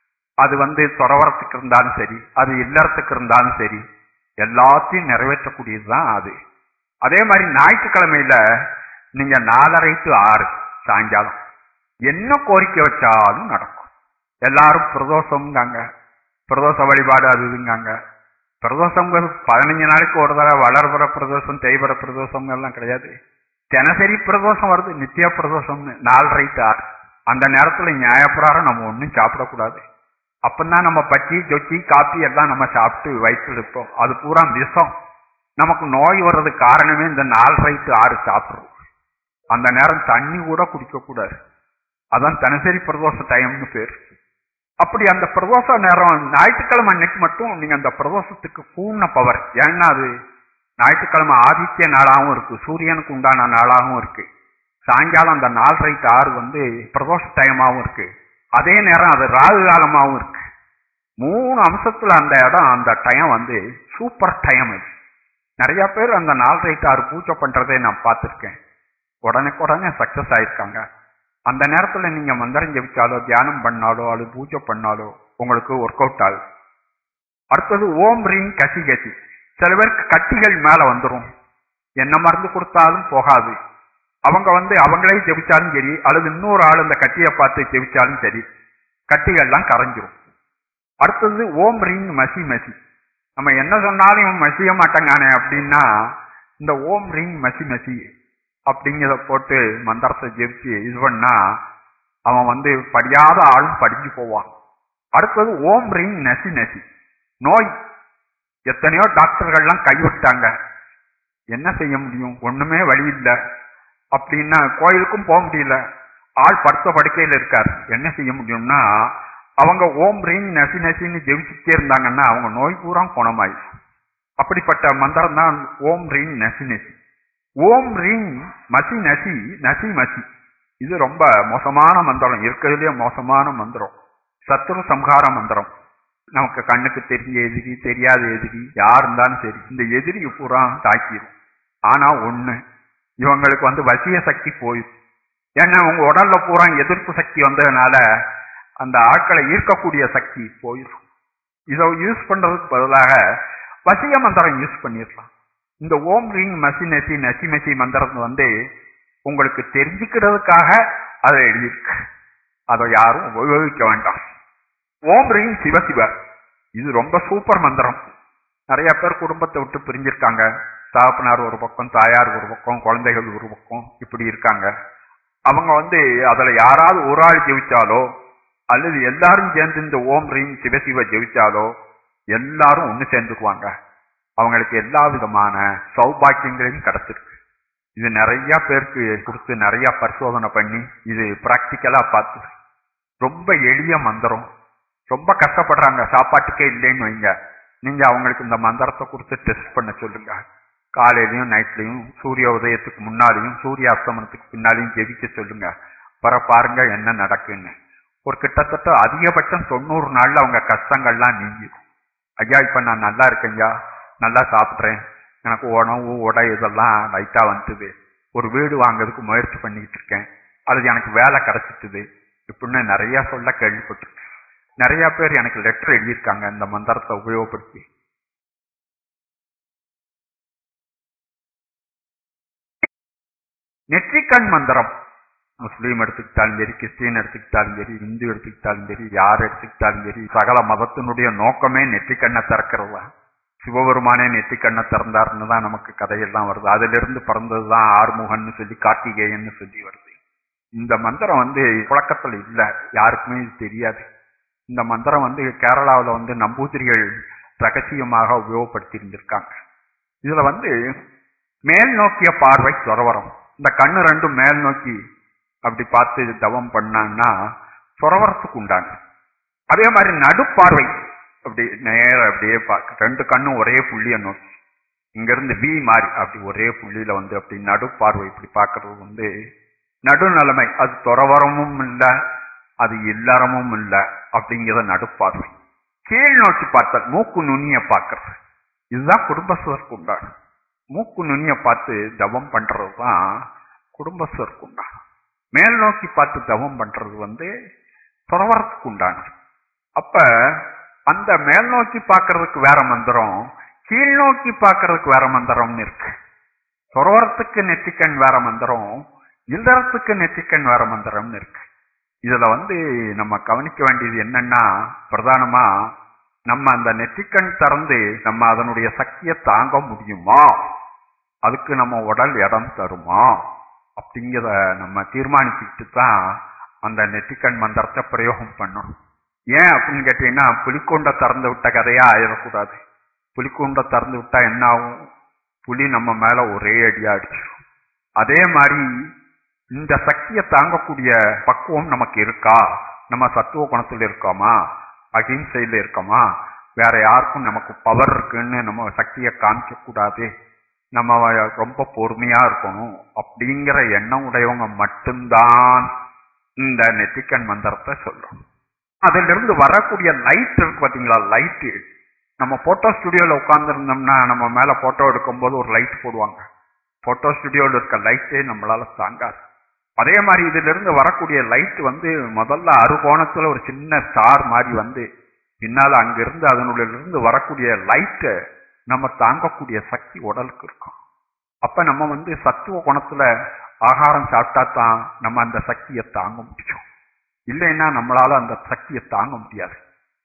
அது துறவரத்துக்கு இருந்தாலும் சரி, அது இல்லறத்துக்கு இருந்தாலும் சரி, எல்லாத்தையும் நிறைவேற்றக்கூடியதுதான் அது. அதே மாதிரி ஞாயிற்றுக்கிழமையில நீங்க 4:30 to 6 சாயங்காலம் என்ன கோரிக்கை வச்சாலும் நடக்கும். எல்லாரும் பிரதோஷம்ங்காங்க, பிரதோஷ வழிபாடு அதுங்காங்க. பிரதோஷங்கிறது 15 நாளைக்கு ஒரு தடவை, வளர்புற பிரதோஷம், தேய்புற பிரதோஷம் எல்லாம் கிடையாது. தினசரி பிரதோஷம் வருது, நித்திய பிரதோஷம்னு 4:30 to 6. அந்த நேரத்துல நியாயப்பிராரம் நம்ம ஒன்றும் சாப்பிடக்கூடாது. அப்பந்தான் நம்ம பச்சி சொச்சி காப்பி எல்லாம் நம்ம சாப்பிட்டு வயிற்று இருப்போம், அது பூரா விஷம். நமக்கு நோய் வர்றதுக்கு காரணமே இந்த 4:30 to 6 சாப்பிட்றோம். அந்த நேரம் தண்ணி கூட குடிக்க கூடாது, அதான் தினசரி பிரதோஷ டைம்னு பேர். அப்படி அந்த பிரதோஷ நேரம் ஞாயிற்றுக்கிழமை அன்னைக்கு மட்டும் நீங்க அந்த பிரதோஷத்துக்கு பூர்ண பவர். ஏன்னா அது ஞாயிற்றுக்கிழமை ஆதித்ய நாளாகவும் இருக்கு, சூரியனுக்கு உண்டான நாளாகவும் இருக்கு. சாயங்காலம் அந்த 4:30 to 6 பிரதோஷ டைமாகவும் இருக்கு, அதே நேரம் அது ராகு காலமாகவும் இருக்கு. 3 அம்சத்துல அந்த இடம், அந்த டைம் சூப்பர் டைம். இது நிறைய பேர் அந்த 4:30 to 6 பூஜை பண்றதை நான் பார்த்துருக்கேன், உடனே சக்சஸ் ஆயிருக்காங்க. அந்த நேரத்துல நீங்க மந்திரம் ஜெபிச்சாலோ, தியானம் பண்ணாலோ, அது பூஜை பண்ணாலோ உங்களுக்கு ஒர்க் அவுட் ஆகுது. அடுத்தது ஓம் ரீங் கசி. சில பேருக்கு கட்டிகள் மேல வந்துடும், என்ன மருந்து கொடுத்தாலும் போகாது. அவங்க அவங்களே ஜெபிச்சாலும் சரி, அல்லது இன்னொரு ஆள் அந்த கட்டியை பார்த்து ஜெபிச்சாலும் சரி, கட்டிகள்லாம் கரைஞ்சிரும். அடுத்தது ஓம் ரீங் மசி. நம்ம என்ன சொன்னாலும் மசிய மாட்டாங்கானே அப்படின்னா, இந்த ஓம் ரீங் மசி அப்படிங்கிறத போட்டு மந்திரத்தை ஜெபிச்சு இது பண்ணா அவன் படியாத ஆளும் படிஞ்சு போவான். அடுத்தது ஓம் ரீங் நசி. நோய் எத்தனையோ டாக்டர்கள்லாம் கைவிட்டாங்க, என்ன செய்ய முடியும், ஒண்ணுமே வழி இல்லை அப்படின்னா, கோயிலுக்கும் போக முடியல, ஆள் படுத்த படுக்கையில் இருக்காரு, என்ன செய்ய முடியும்னா அவங்க ஓம் ரீங் நசின்னு ஜெபிச்சுட்டே இருந்தாங்கன்னா அவங்க நோய் பூரா குணமாயிடும். அப்படிப்பட்ட மந்திரம் தான் ஓம் ரீங் நசி. ஓம் ரீங் மசி. இது ரொம்ப மோசமான மந்திரம், இருக்கிறதுலே மோசமான மந்திரம், சத்ரு சம்ஹார மந்திரம். நமக்கு கண்ணுக்கு தெரிஞ்ச எதிரி, தெரியாத எதிரி யார் இருந்தாலும் சரி, இந்த எதிரி பூரா தாக்கிடும். ஆனா ஒண்ணு, இவங்களுக்கு வசிய சக்தி போயிடும். ஏன்னா உங்க உடல்ல பூரா எதிர்ப்பு சக்தி வந்ததுனால அந்த ஆட்களை ஈர்க்கக்கூடிய சக்தி போயிடும். இதை யூஸ் பண்றதுக்கு பதிலாக வசிய மந்திரம் யூஸ் பண்ணிடலாம். இந்த ஓம் ரீங் மசி நெசி நசி மெசி மந்திரம் உங்களுக்கு தெரிஞ்சுக்கிறதுக்காக அதை எழுதியிருக்கு. அதை யாரும் உபயோகிக்க வேண்டாம். ஓம் ரீங் சிவ சிவ, இது ரொம்ப சூப்பர் மந்திரம். நிறைய பேர் குடும்பத்தை விட்டு பிரிஞ்சிருக்காங்க. தகப்பனார் ஒரு பக்கம், தாயார் ஒரு பக்கம், குழந்தைகள் ஒரு பக்கம், இப்படி இருக்காங்க. அவங்க அதுல யாராவது ஒரு ஆள் ஜெயிச்சாலோ அல்லது எல்லாரும் சேர்ந்து இந்த ஓம் ரீங் சிவசிவ ஜெயிச்சாலோ எல்லாரும் ஒண்ணு சேர்ந்துக்குவாங்க. அவங்களுக்கு எல்லா விதமான சௌபாக்கியங்களையும் கிடைச்சிருக்கு. இது நிறைய பேருக்கு கொடுத்து நிறைய பரிசோதனை பண்ணி இது பிராக்டிக்கலா பார்த்து ரொம்ப எளிய மந்திரம். ரொம்ப கஷ்டப்படுறாங்க, சாப்பாட்டுக்கே இல்லைன்னு வைங்க, நீங்க அவங்களுக்கு இந்த மந்திரத்தை கொடுத்து டெஸ்ட் பண்ண சொல்லுங்க. காலையிலையும் நைட்லையும் சூரிய உதயத்துக்கு முன்னாலையும் சூரிய அஸ்தமனத்துக்கு பின்னாலையும் ஜெபிக்க சொல்லுங்க. பாருங்க என்ன நடக்குன்னு. ஒரு கிட்டத்தட்ட அதிகபட்சம் 90 நாள்ல அவங்க கஷ்டங்கள்லாம் நீங்கிடும். ஐயா இப்ப நான் நல்லா இருக்கேன்யா, நல்லா சாப்பிட்றேன், எனக்கு உணவு உடை இதெல்லாம் லைட்டா வந்துட்டுது, ஒரு வீடு வாங்கிறதுக்கு முயற்சி பண்ணிக்கிட்டு இருக்கேன், அது எனக்கு வேலை கிடைச்சிட்டுது இப்படின்னு நிறைய சொல்ல கேள்விப்பட்டிருக்கேன். நிறைய பேர் எனக்கு லெட்டர் எழுதியிருக்காங்க இந்த மந்திரத்தை உபயோகப்படுத்தி. நெற்றிக்கண் மந்திரம் முஸ்லீம் எடுத்துக்கிட்டாலும் சரி, கிறிஸ்டியன் எடுத்துக்கிட்டாலும் சரி, இந்து எடுத்துக்கிட்டாலும் சரி, யார் எடுத்துக்கிட்டாலும் சரி, சகல மதத்தினுடைய நோக்கமே நெற்றிக்கண்ணை திறக்கிறதா. சிவபெருமானே நெற்றிக்கண்ணை திறந்தாருன்னு தான் நமக்கு கதையெல்லாம் வருது. அதுல இருந்து பிறந்ததுதான் ஆறுமுகன்னு சொல்லி கார்த்திகேயன்னு சொல்லி வருது. இந்த மந்திரம் புழக்கத்துல இல்ல, யாருக்குமே இது தெரியாது. இந்த மந்திரம் கேரளாவில் நம்பூதிரிகள் ரகசியமாக உபயோகப்படுத்தி இருந்திருக்காங்க. இதுல மேல் நோக்கிய பார்வை சொரவரம். இந்த கண்ணு ரெண்டும் மேல் நோக்கி அப்படி பார்த்து தவம் பண்ணான்னா சொரவரத்துக்கு உண்டாங்க. அதே மாதிரி நடுப்பார்வை அப்படி நேர அப்படியே பார்க்க, ரெண்டு கண்ணும் ஒரே புள்ளிய நோக்கி, இங்க இருந்து வி மாதிரி அப்படி ஒரே புள்ளியில அப்படி நடுப்பார்வை இப்படி பார்க்கறது நடுநிலைமை. அது சொரவரமும் இல்லை, அது இல்லறமும் இல்லை, அப்படிங்கிற நடுப்பார்வை. கீழ் நோக்கி பார்த்தல் மூக்கு நுனிய பார்க்கறது, இதுதான் குடும்பஸ்வருக்கு உண்டான. மூக்கு நுனிய பார்த்து தவம் பண்றதுதான் குடும்பஸ்வருக்கு உண்டான. மேல் நோக்கி பார்த்து தவம் பண்றது துறவரத்துக்கு உண்டான. அப்ப அந்த மேல் நோக்கி பார்க்கறதுக்கு வேற மந்திரம், கீழ் நோக்கி பார்க்கறதுக்கு வேற மந்திரம்னு இருக்கு. துறவரத்துக்கு நெற்றிக்கண் வேற மந்திரம், இல்லறத்துக்கு நெற்றிக்கண் வேற மந்திரம்னு இருக்கு. இதுல நம்ம கவனிக்க வேண்டியது என்னன்னா, பிரதானமா நம்ம அந்த நெற்றிக்கண் திறந்து நம்ம அதனுடைய சக்தியை தாங்க முடியுமா, அதுக்கு நம்ம உடல் இடம் தருமா அப்படிங்கிற நம்ம தீர்மானிச்சுட்டு தான் அந்த நெற்றிக்கண் மந்திரத்தை பிரயோகம் பண்ணணும். ஏன் அப்படின்னு கேட்டீங்கன்னா, புலிக்கூண்டை திறந்து விட்ட கதையா ஆயிடக்கூடாது. புலிக்கூண்டை திறந்து விட்டா என்ன ஆகும், புலி நம்ம மேல ஒரே அடியா அடிச்சிடும். அதே மாதிரி இந்த சக்தியை தாங்கக்கூடிய பக்குவம் நமக்கு இருக்கா, நம்ம சத்துவ குணத்துல இருக்கோமா, அகிம்சையில இருக்கோமா, வேற யாருக்கும் நமக்கு பவர் இருக்குன்னு நம்ம சக்தியை காமிக்க கூடாது, நம்ம ரொம்ப பொறுமையா இருக்கணும் அப்படிங்கிற எண்ணம் உடையவங்க மட்டும்தான் இந்த நெற்றிக்கண் மந்திரத்தை சொல்றோம். அதுல இருந்து வரக்கூடிய லைட் இருக்கு பாத்தீங்களா, லைட்டு. நம்ம போட்டோ ஸ்டுடியோல உட்கார்ந்து இருந்தோம்னா நம்ம மேல போட்டோ எடுக்கும் போது ஒரு லைட் போடுவாங்க. போட்டோ ஸ்டுடியோல இருக்க லைட்டே நம்மளால தாங்காது. அதே மாதிரி இதுல இருந்து வரக்கூடிய லைட் முதல்ல அறுகோணத்துல ஒரு சின்ன ஸ்டார் மாதிரி பின்னால அங்கிருந்து அதனுடைய இருந்து வரக்கூடிய லைட்டை நம்ம தாங்கக்கூடிய சக்தி உடலுக்கு இருக்கும். அப்ப நம்ம சத்துவ குணத்துல ஆகாரம் சாப்பிட்டா தான் நம்ம அந்த சக்தியை தாங்க முடியும், இல்லைன்னா நம்மளால அந்த சக்தியை தாங்க முடியாது.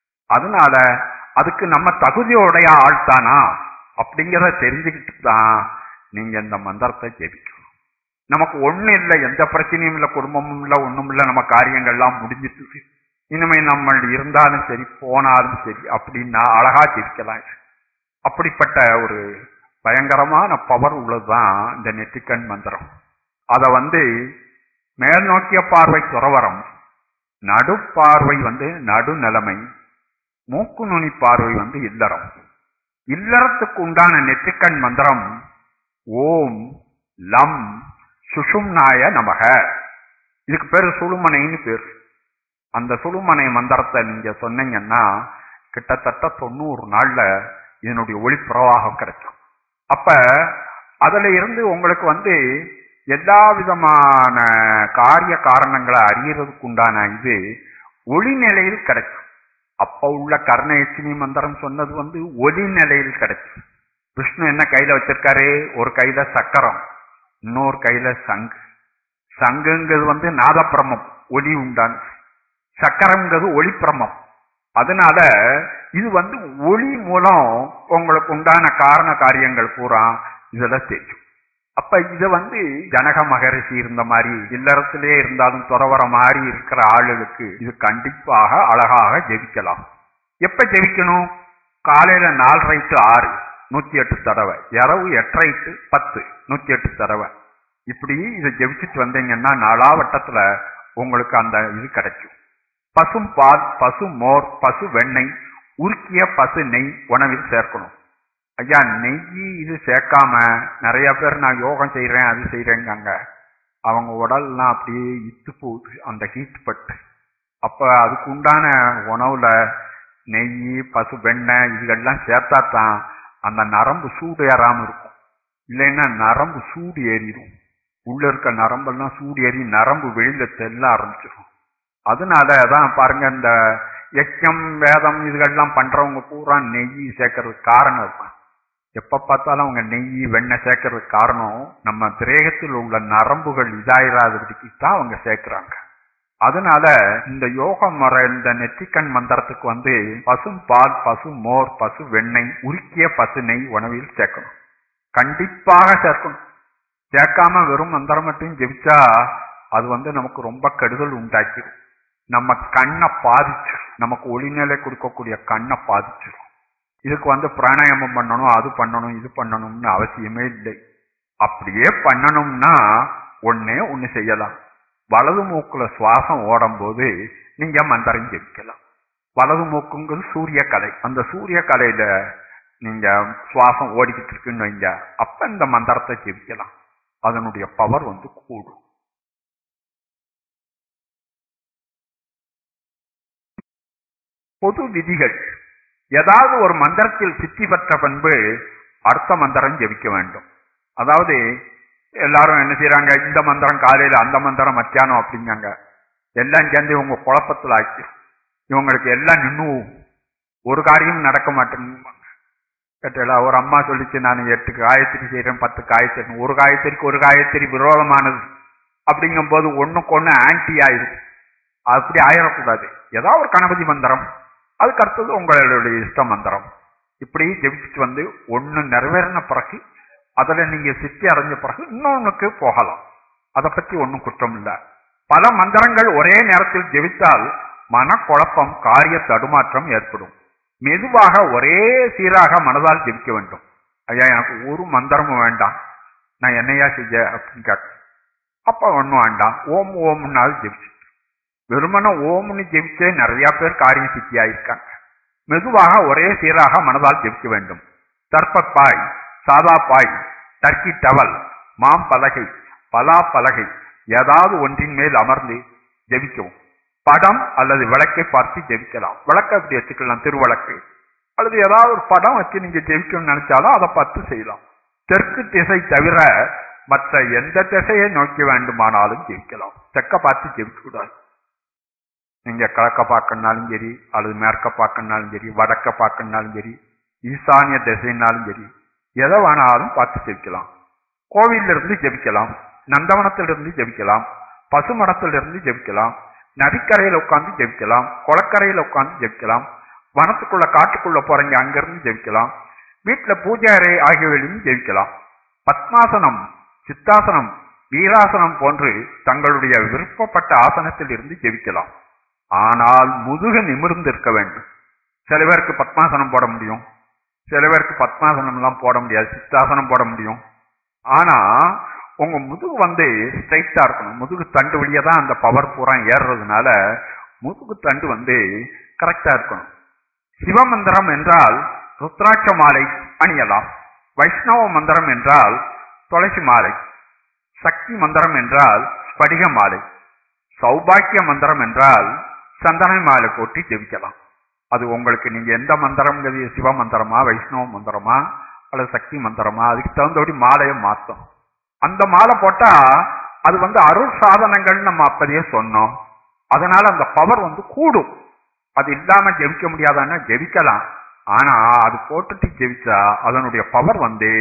அதனால அதுக்கு நம்ம தகுதியோடைய ஆள் தானா அப்படிங்கிறத தெரிஞ்சுக்கிட்டு தான் நீங்க இந்த மந்திரத்தை ஜெபிக்கணும். நமக்கு ஒண்ணு இல்லை, எந்த பிரச்சனையும் இல்லை, குடும்பமும் இல்லை, ஒண்ணும் இல்லை, நம்ம காரியங்கள்லாம் முடிஞ்சிட்டு இனிமே நம்ம இருந்தாலும் சரி போனாலும் சரி அப்படின்னா அழகா ஜெபிக்கலாம். அப்படிப்பட்ட ஒரு பயங்கரமான பவர் உள்ளதுதான் இந்த நெற்றிக்கண் மந்திரம். அத மேல் நோக்கிய பார்வை துறவரம், நடுப்பார்வை நடுநிலைமை, மூக்கு நுனி பார்வை இல்லறம். இல்லறத்துக்கு உண்டான நெற்றிக்கண் மந்திரம் ஓம் லம் சுஷும்னாய நமக. இதுக்கு பேரு சுழுமனைன்னு பேரு. அந்த சுழுமனை மந்திரத்தை நீங்க சொன்னீங்கன்னா கிட்டத்தட்ட 90 நாள்ல இதனுடைய ஒளி பிரவாகம் கிடைக்கும். அப்ப அதுல இருந்து உங்களுக்கு எல்லா விதமான காரிய காரணங்களை அறியறதுக்கு உண்டான இது ஒளி நிலையில் கிடைக்கும். அப்ப உள்ள கர்ணயட்சுமி மந்திரம் சொன்னது ஒளி நிலையில் கிடைக்கும். விஷ்ணு என்ன கையில வச்சிருக்காரு? ஒரு கையில சக்கரம், இன்னொரு கையில சங்கு. சங்குங்கிறது நாதப்பிரமம், ஒளி உண்டான். சக்கரம்ங்கிறது ஒளிப்பிரமம். அதனால இது ஒளி மூலம் உங்களுக்கு உண்டான காரண காரியங்கள் பூரா இதுல தெரியும். அப்ப இத ஜனக மகரிஷி இருந்த மாதிரி இல்லறத்திலே இருந்தாலும் துறவர மாதிரி இருக்கிற ஆளுகளுக்கு இது கண்டிப்பாக அழகாக ஜெபிக்கலாம். எப்ப ஜெபிக்கணும்? காலையில 4:30 to 6 108 தடவை, இரவு 8:30 to 10 108 தடவை. இப்படி இதை ஜெபிச்சுட்டு வந்தீங்கன்னா நாளாவட்டத்துல உங்களுக்கு அந்த இது கிடைக்கும். பசும் பால், பசு மோர், பசு வெண்ணெய், உருக்கிய பசு நெய் உணவில் சேர்க்கணும். ஐயா, நெய் இது சேர்க்காம நிறைய பேர் நான் யோகம் செய்யறேன் அது செய்யறேங்காங்க. அவங்க உடல்லாம் அப்படியே இத்து போகுது அந்த ஹீட் பட்டு. அப்ப அதுக்கு உண்டான உணவுல நெய், பசு வெண்ணெய் இதுகள்லாம் சேர்த்தா தான் அந்த நரம்பு சூடு ஏறாம இருக்கும். இல்லைன்னா நரம்பு சூடு ஏறிடும். உள்ள இருக்க நரம்பெல்லாம் சூடு ஏறி நரம்பு வெளியில தெல்ல ஆரம்பிச்சிடும். அதனாலதான் பாருங்க, இந்த யஜ்ஞம் வேதம் இதுகள்லாம் பண்றவங்க பூரா நெய் சேர்க்கறதுக்கு காரணம் இருக்கும். எப்ப பார்த்தாலும் அவங்க நெய் வெண்ணெய் சேர்க்கறதுக்கு காரணம் நம்ம திரேகத்தில் உள்ள நரம்புகள் இதாயிராததுக்கு தான் அவங்க சேர்க்கிறாங்க. அதனால இந்த யோக முறை, இந்த நெற்றிக்கண் மந்திரத்துக்கு பசும் பால், பசு மோர், பசு வெண்ணெய், உருக்கிய பசு நெய் உணவில் சேர்க்கணும். கண்டிப்பாக சேர்க்கணும். சேர்க்காம வெறும் மந்திரம் மட்டும் ஜெபிச்சா அது நமக்கு ரொம்ப கெடுதல் உண்டாக்கிடும். நம்ம கண்ணை பாதிச்சிடும். நமக்கு ஒளிநிலை கொடுக்கக்கூடிய கண்ணை பாதிச்சிடும். இதுக்கு பிராணாயாமம் பண்ணணும், அது பண்ணணும், இது பண்ணணும்னு அவசியமே இல்லை. அப்படியே பண்ணணும்னா ஒண்ணு செய்யலாம். வலது மூக்குல சுவாசம் ஓடும் போது நீங்க மந்திரம் ஜெபிக்கலாம். வலது மூக்குங்கிறது சூரிய கலை. அந்த சூரிய கலையில நீங்க சுவாசம் ஓடிக்கிட்டு இருக்குன்னு வைங்க, அப்ப இந்த மந்திரத்தை ஜெபிக்கலாம். அதனுடைய பவர் கூடும். பொது விதிகள். ஏதாவது ஒரு மந்திரத்தில் சித்தி பெற்ற பண்பு அடுத்த மந்திரம் ஜெபிக்க வேண்டும். அதாவது எல்லாரும் என்ன செய்யறாங்க, இந்த மந்திரம் காலையில, அந்த மந்திரம் மத்தியானம் அப்படிங்காங்க. எல்லாம் சேர்ந்து இவங்க குழப்பத்தில் ஆக்கி இவங்களுக்கு எல்லாம் நின்னும் ஒரு காரியம் நடக்க மாட்டேன்னு கேட்டா, ஒரு அம்மா சொல்லிச்சு, நான் 8 காயத்திரி செய்யறேன், 10 காயத்திரி. ஒரு காயத்திரிக்கு ஒரு காயத்திரி விரோதமானது அப்படிங்கும் போது ஒண்ணுக்கு ஒண்ணு ஆன்டி ஆயிடும். அப்படி ஆயிடக்கூடாது. ஏதாவது ஒரு கணபதி மந்திரம், அதுக்கு அடுத்தது உங்களுடைய இஷ்ட மந்திரம். இப்படி ஜெபிச்சுட்டு ஒண்ணு நிறைவேறின பிறகு அதுல நீங்க சித்தி அடைஞ்ச பிறகு இன்னொன்னுக்கு போகலாம். அதை பற்றி ஒன்றும் குற்றம் இல்லை. பல மந்திரங்கள் ஒரே நேரத்தில் ஜெபித்தால் மனக்குழப்பம், காரிய தடுமாற்றம் ஏற்படும். மெதுவாக ஒரே சீராக மனதால் ஜெபிக்க வேண்டும். ஐயா, எனக்கு ஒரு மந்திரமும் வேண்டாம், நான் என்னையா செய்ய அப்படின்னு கேட்க. அப்ப ஒன்றும் வேண்டாம், ஓம் ஓம்னாலும் ஜெபிச்சு. வெறுமன ஓம்னு ஜெபிச்சே நிறைய பேர் காரியம் சித்தி ஆயிருக்காங்க. மெதுவாக ஒரே சீராக மனதால் ஜெபிக்க வேண்டும். தர்ப்பப்பாய், சாதா பாய், டர்க்கி டவல், மாம்பலகை, பலா பலகை ஏதாவது ஒன்றின் மேல் அமர்ந்து ஜெபிக்கவும். படம் அல்லது விளக்கை பார்த்து ஜெபிக்கலாம். விளக்கை அப்படி வச்சுக்கலாம், திருவிளக்கு அல்லது ஏதாவது ஒரு படம் வச்சு நீங்க ஜெபிக்கணும்னு நினைச்சாலும் அதை பார்த்து செய்யலாம். தெற்கு திசை தவிர மற்ற எந்த திசையை நோக்கி வேண்டுமானாலும் ஜெபிக்கலாம். தெற்க பார்த்து ஜெபிக்க கூடாது. நீங்க கிழக்க பார்க்கணுனாலும் சரி, அல்லது மேற்க பார்க்கணுனாலும் சரி, வடக்க பார்க்கணுனாலும் சரி, ஈசானிய திசைனாலும் சரி, எதை வேணாலும் பார்த்து ஜெபிக்கலாம். கோவிலிருந்து ஜெபிக்கலாம், நந்தவனத்திலிருந்து ஜெபிக்கலாம், பசுமடத்திலிருந்து ஜெபிக்கலாம், நதிக்கரையில் உட்கார்ந்து ஜெபிக்கலாம், குளக்கரையில் உட்கார்ந்து ஜெபிக்கலாம், வனத்துக்குள்ள காட்டுக்குள்ள போறீங்க அங்கிருந்து ஜெபிக்கலாம், வீட்டுல பூஜை அறை ஆகியவையிலும் ஜெபிக்கலாம். பத்மாசனம், சித்தாசனம், வீராசனம் போன்று தங்களுடைய விருப்பப்பட்ட ஆசனத்தில் இருந்து ஜெபிக்கலாம். ஆனால் முதுகு நிமிர்ந்து இருக்க வேண்டும். சில பேருக்கு பத்மாசனம் போட முடியும், சில பேருக்கு பத்மாசனம் எல்லாம் போட முடியாது, சித்தாசனம் போட முடியும். ஆனா உங்க முதுகு ஸ்ட்ரைட்டா இருக்கணும். முதுகு தண்டு வழியா தான் அந்த பவர் பூரா ஏறுறதுனால முதுகு தண்டு கரெக்டா இருக்கணும். சிவமந்திரம் என்றால் ருத்ராட்ச மாலை அணியலாம். வைஷ்ணவ மந்திரம் என்றால் துளசி மாலை. சக்தி மந்திரம் என்றால் ஸ்படிக மாலை. சௌபாக்கிய மந்திரம் என்றால் சந்தன மாலை போட்டு ஜெபிக்கலாம். அது உங்களுக்கு நீங்க எந்த மந்திரம், சிவ மந்திரமா, வைஷ்ணவ மந்திரமா அல்லது சக்தி மந்திரமா, அதுக்கு தகுந்தபடி மாலையை மாற்றும். அந்த மாலை போட்டா அது அருள் சாதனங்கள் நம்ம அப்பதையே சொன்னோம். அதனால அந்த பவர் கூடும். அது இல்லாம ஜெபிக்க முடியாதான்னா ஜெபிக்கலாம். ஆனா அது போட்டுட்டு ஜெபிச்சா அதனுடைய பவர்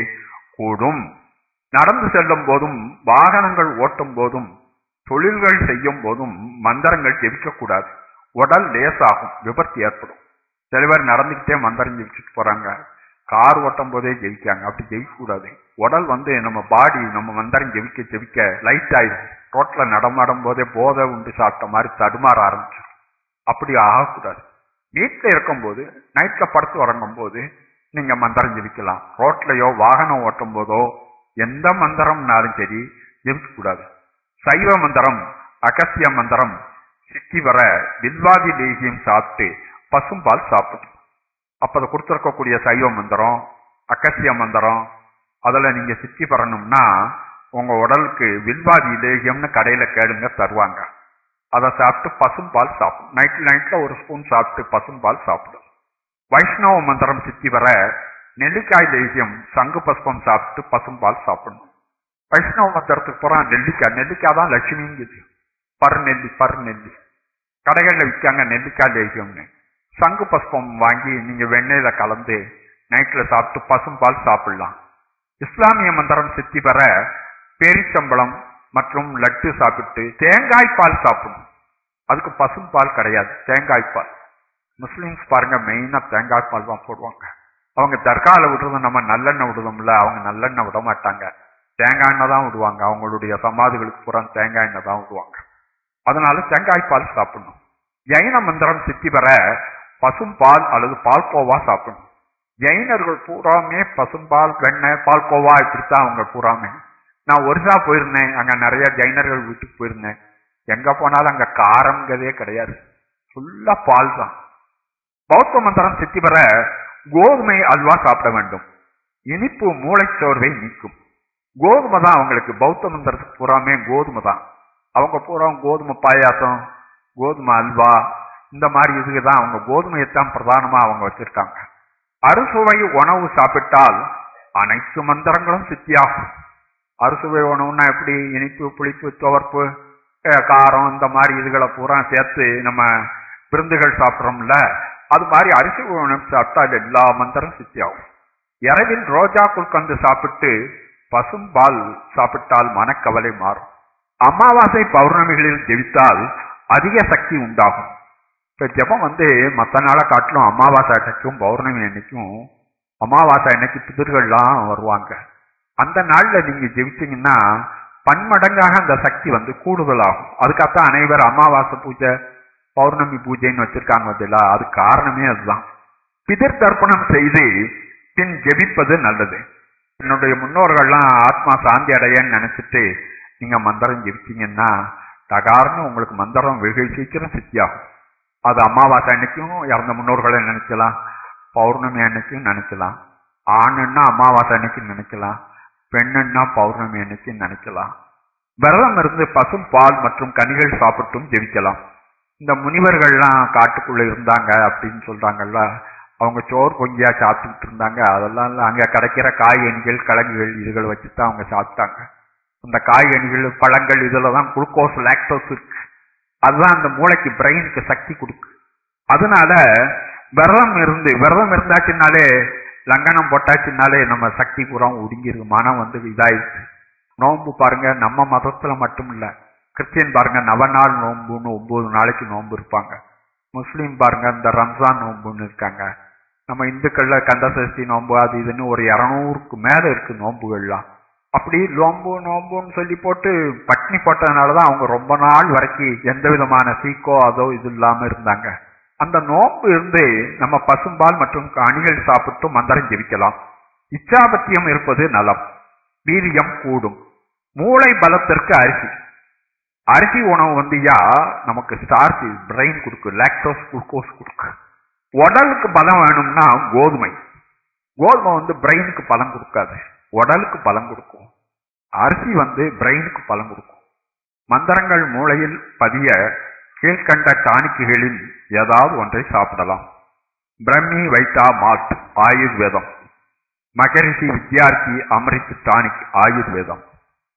கூடும். நடந்து செல்லும் போதும், வாகனங்கள் ஓட்டும் போதும், தொழில்கள் செய்யும் போதும் மந்திரங்கள் ஜெபிக்க கூடாது. உடல் லேசாகும், விபத்து ஏற்படும். சில பேர் நடந்துகிட்டே மந்திரம் ஜெபிச்சுட்டு போறாங்க, கார் ஓட்டும் போதே ஜெயிக்காங்க. அப்படி ஜெயிக்க கூடாது. உடல் நம்ம பாடி நம்ம மந்திரம் ஜெபிக்க ஜெபிக்க லைட் ஆயிடும். ரோட்ல நடமாடும் போதே போதை உண்டு சாப்பிட்ட மாதிரி தடுமாற ஆரம்பிச்சிடும். அப்படி ஆகக்கூடாது. வீட்டில் இருக்கும் போது, நைட்ல படுத்து உறங்கும் போது நீங்க மந்திரம் ஜெபிக்கலாம். ரோட்லயோ வாகனம் ஓட்டும் போதோ எந்த மந்திரம்னாலும் சரி ஜெபிக்க கூடாது. சைவ மந்திரம், அகஸ்திய மந்திரம் சித்தி வர வில்வாதி லேகியம் சாப்பிட்டு பசும்பால் சாப்பிடும். அப்ப அதை கொடுத்துருக்கக்கூடிய சைவ மந்திரம், அகஸ்திய மந்திரம், அதுல நீங்க சித்தி பெறணும்னா உங்க உடலுக்கு வில்வாதி லேகியம்னு கடையில கேளுங்க, தருவாங்க. அதை சாப்பிட்டு பசும்பால் சாப்பிடும். நைட்ல ஒரு ஸ்பூன் சாப்பிட்டு பசும்பால் சாப்பிடும். வைஷ்ணவ மந்திரம் சித்தி வர நெல்லிக்காய் லேகியம் சங்கு பசுப்பம் சாப்பிட்டு பசும்பால் சாப்பிடணும். வைஷ்ணவ மந்திரத்துக்கு போறா நெல்லிக்காய் தான் லட்சுமிங்குது. பரு நெல்லி கடைகளில் விற்காங்க நெல்லிக்காய் லேகியம்னு. சங்கு பசுப்பம் வாங்கி நீங்க வெண்ணெயில கலந்து நைட்ல சாப்பிட்டு பசும்பால் சாப்பிடலாம். இஸ்லாமிய மந்திரம் சித்தி பெற பேரிச்சம்பளம் மற்றும் லட்டு சாப்பிட்டு தேங்காய் பால் சாப்பிடணும். அதுக்கு பசும்பால் கிடையாது, தேங்காய் பால். முஸ்லிம்ஸ் பாருங்க மெயினா தேங்காய் பால் தான் போடுவாங்க. அவங்க தர்கால விடுறது நம்ம நல்லெண்ணெய் விடுறோம்ல, அவங்க நல்லெண்ணெய் விட மாட்டாங்க, தேங்காய் எண்ணெய் தான் விடுவாங்க. அவங்களுடைய சமாதிகளுக்கு பூரா தேங்காய் எண்ணெய் தான் விடுவாங்க. அதனால தேங்காய் பால் சாப்பிடணும். ஜைன மந்திரம் சித்தி பெற பசும்பால் அல்லது பால்கோவா சாப்பிடணும். ஜைனர்கள் பூராமே பசும்பால், வெண்ணெய், பால்கோவா இப்படித்தான் அவங்க பூராமே. நான் ஒரிசா போயிருந்தேன், அங்க நிறைய ஜைனர்கள் வீட்டுக்கு போயிருந்தேன். எங்க போனாலும் அங்க காரம்ங்கிறதே கிடையாது, ஃபுல்லா பால் தான். பௌத்த மந்திரம் சித்தி பெற கோதுமை அல்வா சாப்பிட வேண்டும். இனிப்பு மூளைச்சோர்வை நீக்கும். கோதுமை தான் அவங்களுக்கு, பௌத்த மந்திரத்துக்கு பூராமே கோதுமை தான். அவங்க பூரா கோதுமை பாயாசம், கோதுமை அல்வா, இந்த மாதிரி இதுக்கு தான் அவங்க கோதுமையைத்தான் பிரதானமா அவங்க வச்சிருக்காங்க. அறுசுவை உணவு சாப்பிட்டால் அனைத்து மந்திரங்களும் சித்தியாகும். அறுசுவை உணவுன்னா எப்படி? இனிப்பு, புளிப்பு, துவர்ப்பு, காரம், இந்த மாதிரி இதுகளை பூரா சேர்த்து நம்ம விருந்துகள் சாப்பிட்றோம்ல, அது மாதிரி அரிசுவை உணவு சாப்பிட்டா அது எல்லா மந்திரம் சித்தியாகும். இரவில் ரோஜா குல்கந்து சாப்பிட்டு பசும்பால் சாப்பிட்டால் மனக்கவலை மாறும். அமாவாசை பௌர்ணமிகளில் ஜெபித்தால் அதிக சக்தி உண்டாகும். இப்போ ஜபம் மற்ற நாளை காட்டிலும் அமாவாசை அன்னைக்கும் பௌர்ணமி அன்னைக்கும், அமாவாசை அன்னைக்கு பிதர்கள்லாம் வருவாங்க. அந்த நாளில் நீங்க ஜெபிச்சீங்கன்னா பன்மடங்காக அந்த சக்தி கூடுதலாகும். அதுக்காகத்தான் அனைவர் அமாவாசை பூஜை, பௌர்ணமி பூஜைன்னு வச்சிருக்காங்க பதிலா. அது காரணமே அதுதான். பிதர் தர்ப்பணம் செய்து பின் ஜெபிப்பது நல்லது. என்னுடைய முன்னோர்கள்லாம் ஆத்மா சாந்தி அடையன்னு நினைச்சிட்டு நீங்க மந்திரம் ஜெபிச்சீங்கன்னா தகார்னு உங்களுக்கு மந்திரம் வெகு சீக்கிரம் சித்தியாகும். அது அமாவாசை அன்னைக்கும் இறந்த முன்னோர்களை நினைக்கலாம், பௌர்ணமி அன்னைக்கும் நினைக்கலாம். ஆணுன்னா அமாவாசை அன்னைக்கு நினைக்கலாம், பெண்ணுன்னா பௌர்ணமி அன்னைக்கு நினைக்கலாம். விரதம் இருந்து பசும் பால் மற்றும் கனிகள் சாப்பிட்டும் ஜெபிக்கலாம். இந்த முனிவர்கள்லாம் காட்டுக்குள்ள இருந்தாங்க அப்படின்னு சொல்றாங்கல்ல, அவங்க சோறு பொங்கியா சாப்பிட்டுக்கிட்டு இருந்தாங்க. அதெல்லாம் அங்க கிடைக்கிற காய்கனிகள், கிழங்குகள், இதுகளை வச்சுதான் அவங்க சாப்பிட்டாங்க. அந்த காய்கனிகள், பழங்கள், இதுல தான் குளுக்கோஸ், லாக்டோஸ் இருக்கு. அதுதான் அந்த மூளைக்கு, பிரெயினுக்கு சக்தி கொடுக்கு. அதனால விரதம் இருந்தாச்சுனாலே, லங்கனம் போட்டாச்சுனாலே நம்ம சக்தி பூரா ஒடுங்கிருக்கு, மனம் இதாயிருக்கு. நோன்பு பாருங்க, நம்ம மதத்துல மட்டும் இல்ல, கிறிஸ்டியன் பாருங்க 9 நாள் நோன்புன்னு 9 நாளைக்கு நோன்பு இருப்பாங்க. முஸ்லீம் பாருங்க இந்த ரம்ஜான் நோன்புன்னு இருக்காங்க. நம்ம இந்துக்கள்ல கந்தசஷ்டி நோன்பு, அது இதுன்னு ஒரு 200க்கு மேல இருக்கு நோன்புகள்லாம். அப்படி நோம்புன்னு சொல்லி போட்டு பட்னி போட்டதுனாலதான் அவங்க ரொம்ப நாள் வரைக்கும் எந்த விதமான சீக்கோ அதோ இது இல்லாம இருந்தாங்க. அந்த நோன்பு இருந்து நம்ம பசும்பால் மற்றும் கனிகள் சாப்பிட்டு மந்திரம் ஜெபிக்கலாம். இச்சாபத்தியம் இருப்பது நலம், வீரியம் கூடும். மூளை பலத்திற்கு அரிசி உணவு நமக்கு ஸ்டார்ச், பிரெயின் கொடுக்கு, லாக்டோஸ், குளுக்கோஸ் கொடுக்கு. உடலுக்கு பலம் வேணும்னா கோதுமை பிரெயினுக்கு பலம் கொடுக்காது, உடலுக்கு பலம் கொடுக்கும். அரிசி பிரெயினுக்கு பலம் கொடுக்கும். மந்திரங்கள் மூளையில் பதிய கீழ்கண்ட டானிக்குகளில் ஏதாவது ஒன்றை சாப்பிடலாம். பிரம்மி வைத்தா மால்ட் ஆயுர்வேதம், மகரிஷி வித்யார்த்தி அமிர்த் டானிக் ஆயுர்வேதம்,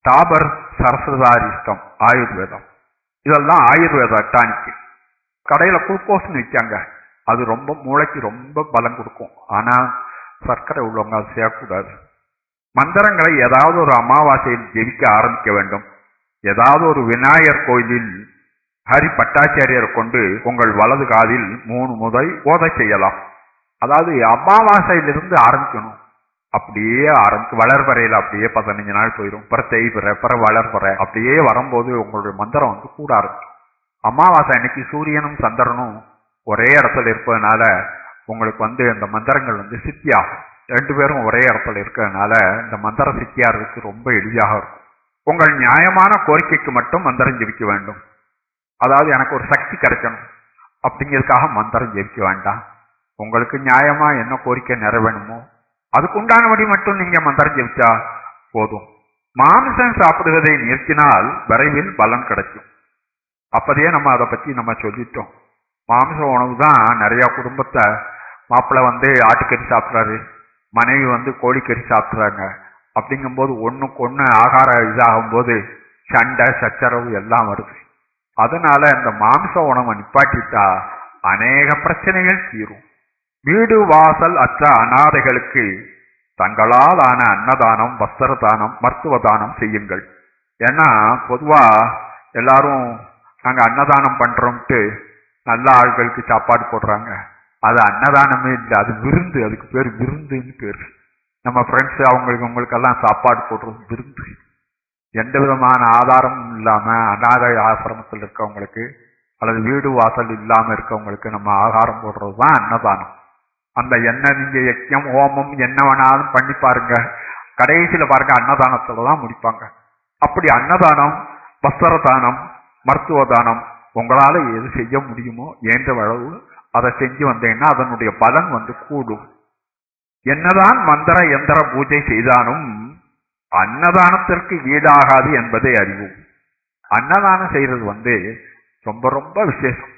டாபர் சரஸ்வதாரிஷ்டம் ஆயுர்வேதம். இதெல்லாம் ஆயுர்வேத டானிக்கு. கடையில் குளுக்கோஸ்ன்னு விற்காங்க. அது ரொம்ப மூளைக்கு ரொம்ப பலம் கொடுக்கும். ஆனால் சர்க்கரை உள்ளவங்க அது செய்யக்கூடாது. மந்திரங்களை ஏதாவது ஒரு அமாவாசையில் ஜெபிக்க ஆரம்பிக்க வேண்டும். ஏதாவது ஒரு விநாயகர் கோயிலில் ஹரி பட்டாச்சாரியரை கொண்டு உங்கள் வலது காதில் 3 முறை ஓத செய்யலாம். அதாவது அமாவாசையிலிருந்து ஆரம்பிக்கணும். அப்படியே வளர்வரையில் அப்படியே 15 நாள் போயிடும். அப்புறம் தேய்பிற, அப்புறம் வளர்வற, அப்படியே வரும்போது உங்களுடைய மந்திரம் கூட ஆரம்பிக்கும். அமாவாசை அன்னைக்கு சூரியனும் சந்திரனும் ஒரே இடத்துல இருப்பதனால உங்களுக்கு இந்த மந்திரங்கள் சித்தியாகும். 2 பேரும் ஒரே இடத்துல இருக்கிறதுனால இந்த மந்திரம் சித்தியாகிறதுக்கு ரொம்ப எளிதாக இருக்கும். உங்கள் நியாயமான கோரிக்கைக்கு மட்டும் மந்திரம் ஜெபிக்க வேண்டும். அதாவது எனக்கு ஒரு சக்தி கிடைக்கணும் அப்படிங்கிறதுக்காக மந்திரம் ஜெபிக்க வேண்டாம். உங்களுக்கு நியாயமா என்ன கோரிக்கை நிறைவேணுமோ அதுக்குண்டானபடி மட்டும் நீங்க மந்திரம் ஜெபிச்சா போதும். மாமிசம் சாப்பிடுவதை நிறுத்தினால் விரைவில் பலன் கிடைக்கும். அப்பதையே நம்ம அதை பத்தி நம்ம சொல்லிட்டோம். மாமிச உணவு தான் நிறைய குடும்பத்தை மாப்பிள்ளை ஆட்டுக்கறி சாப்பிட்றாரு, மனைவி கோழிக்கறி சாப்பிட்றாங்க. அப்படிங்கும்போது ஒன்றுக்கு ஒன்று ஆகாரம் இதாகும் போது சண்டை சச்சரவு எல்லாம் வருது. அதனால இந்த மாமிச உணவை நிப்பாட்டிட்டா அநேக பிரச்சனைகள் தீரும். வீடு வாசல் அற்ற அநாதைகளுக்கு தங்களால் ஆன அன்னதானம், வஸ்திர தானம், மருத்துவ தானம் செய்யுங்கள். ஏன்னா பொதுவா எல்லாரும் நாங்க அன்னதானம் பண்றோம்ட்டு நல்ல ஆள்களுக்கு சாப்பாடு போடுறாங்க. அது அன்னதானமே இல்லை, அது விருந்து. அதுக்கு பேர் விருந்துன்னு பேர். நம்ம ஃப்ரெண்ட்ஸ் அவங்களுக்கெல்லாம் சாப்பாடு போடுறது விருந்து. எந்த விதமான ஆதாரமும் இல்லாம அநாதை ஆசிரமத்தில் இருக்கவங்களுக்கு அல்லது வீடு வாசல் இல்லாம இருக்கவங்களுக்கு நம்ம ஆகாரம் போடுறது தான் அன்னதானம். அந்த நீங்க யஜ்யம் ஹோமம் என்ன வேணாலும் பண்ணி பாருங்க, கடைசியில பாருங்க அன்னதானத்துலதான் முடிப்பாங்க. அப்படி அன்னதானம், வஸ்திர தானம், மருத்துவ தானம் உங்களால எது செய்ய முடியுமோ என்ற அளவு அதை செஞ்சு வந்தீங்கன்னா அதனுடைய பலன் கூடும். என்னதான் மந்திர எந்திர பூஜை செய்தாலும் அன்னதானத்திற்கு ஈடாகாது என்பதை அறிவோம். அன்னதானம் செய்யறது ரொம்ப ரொம்ப விசேஷம்.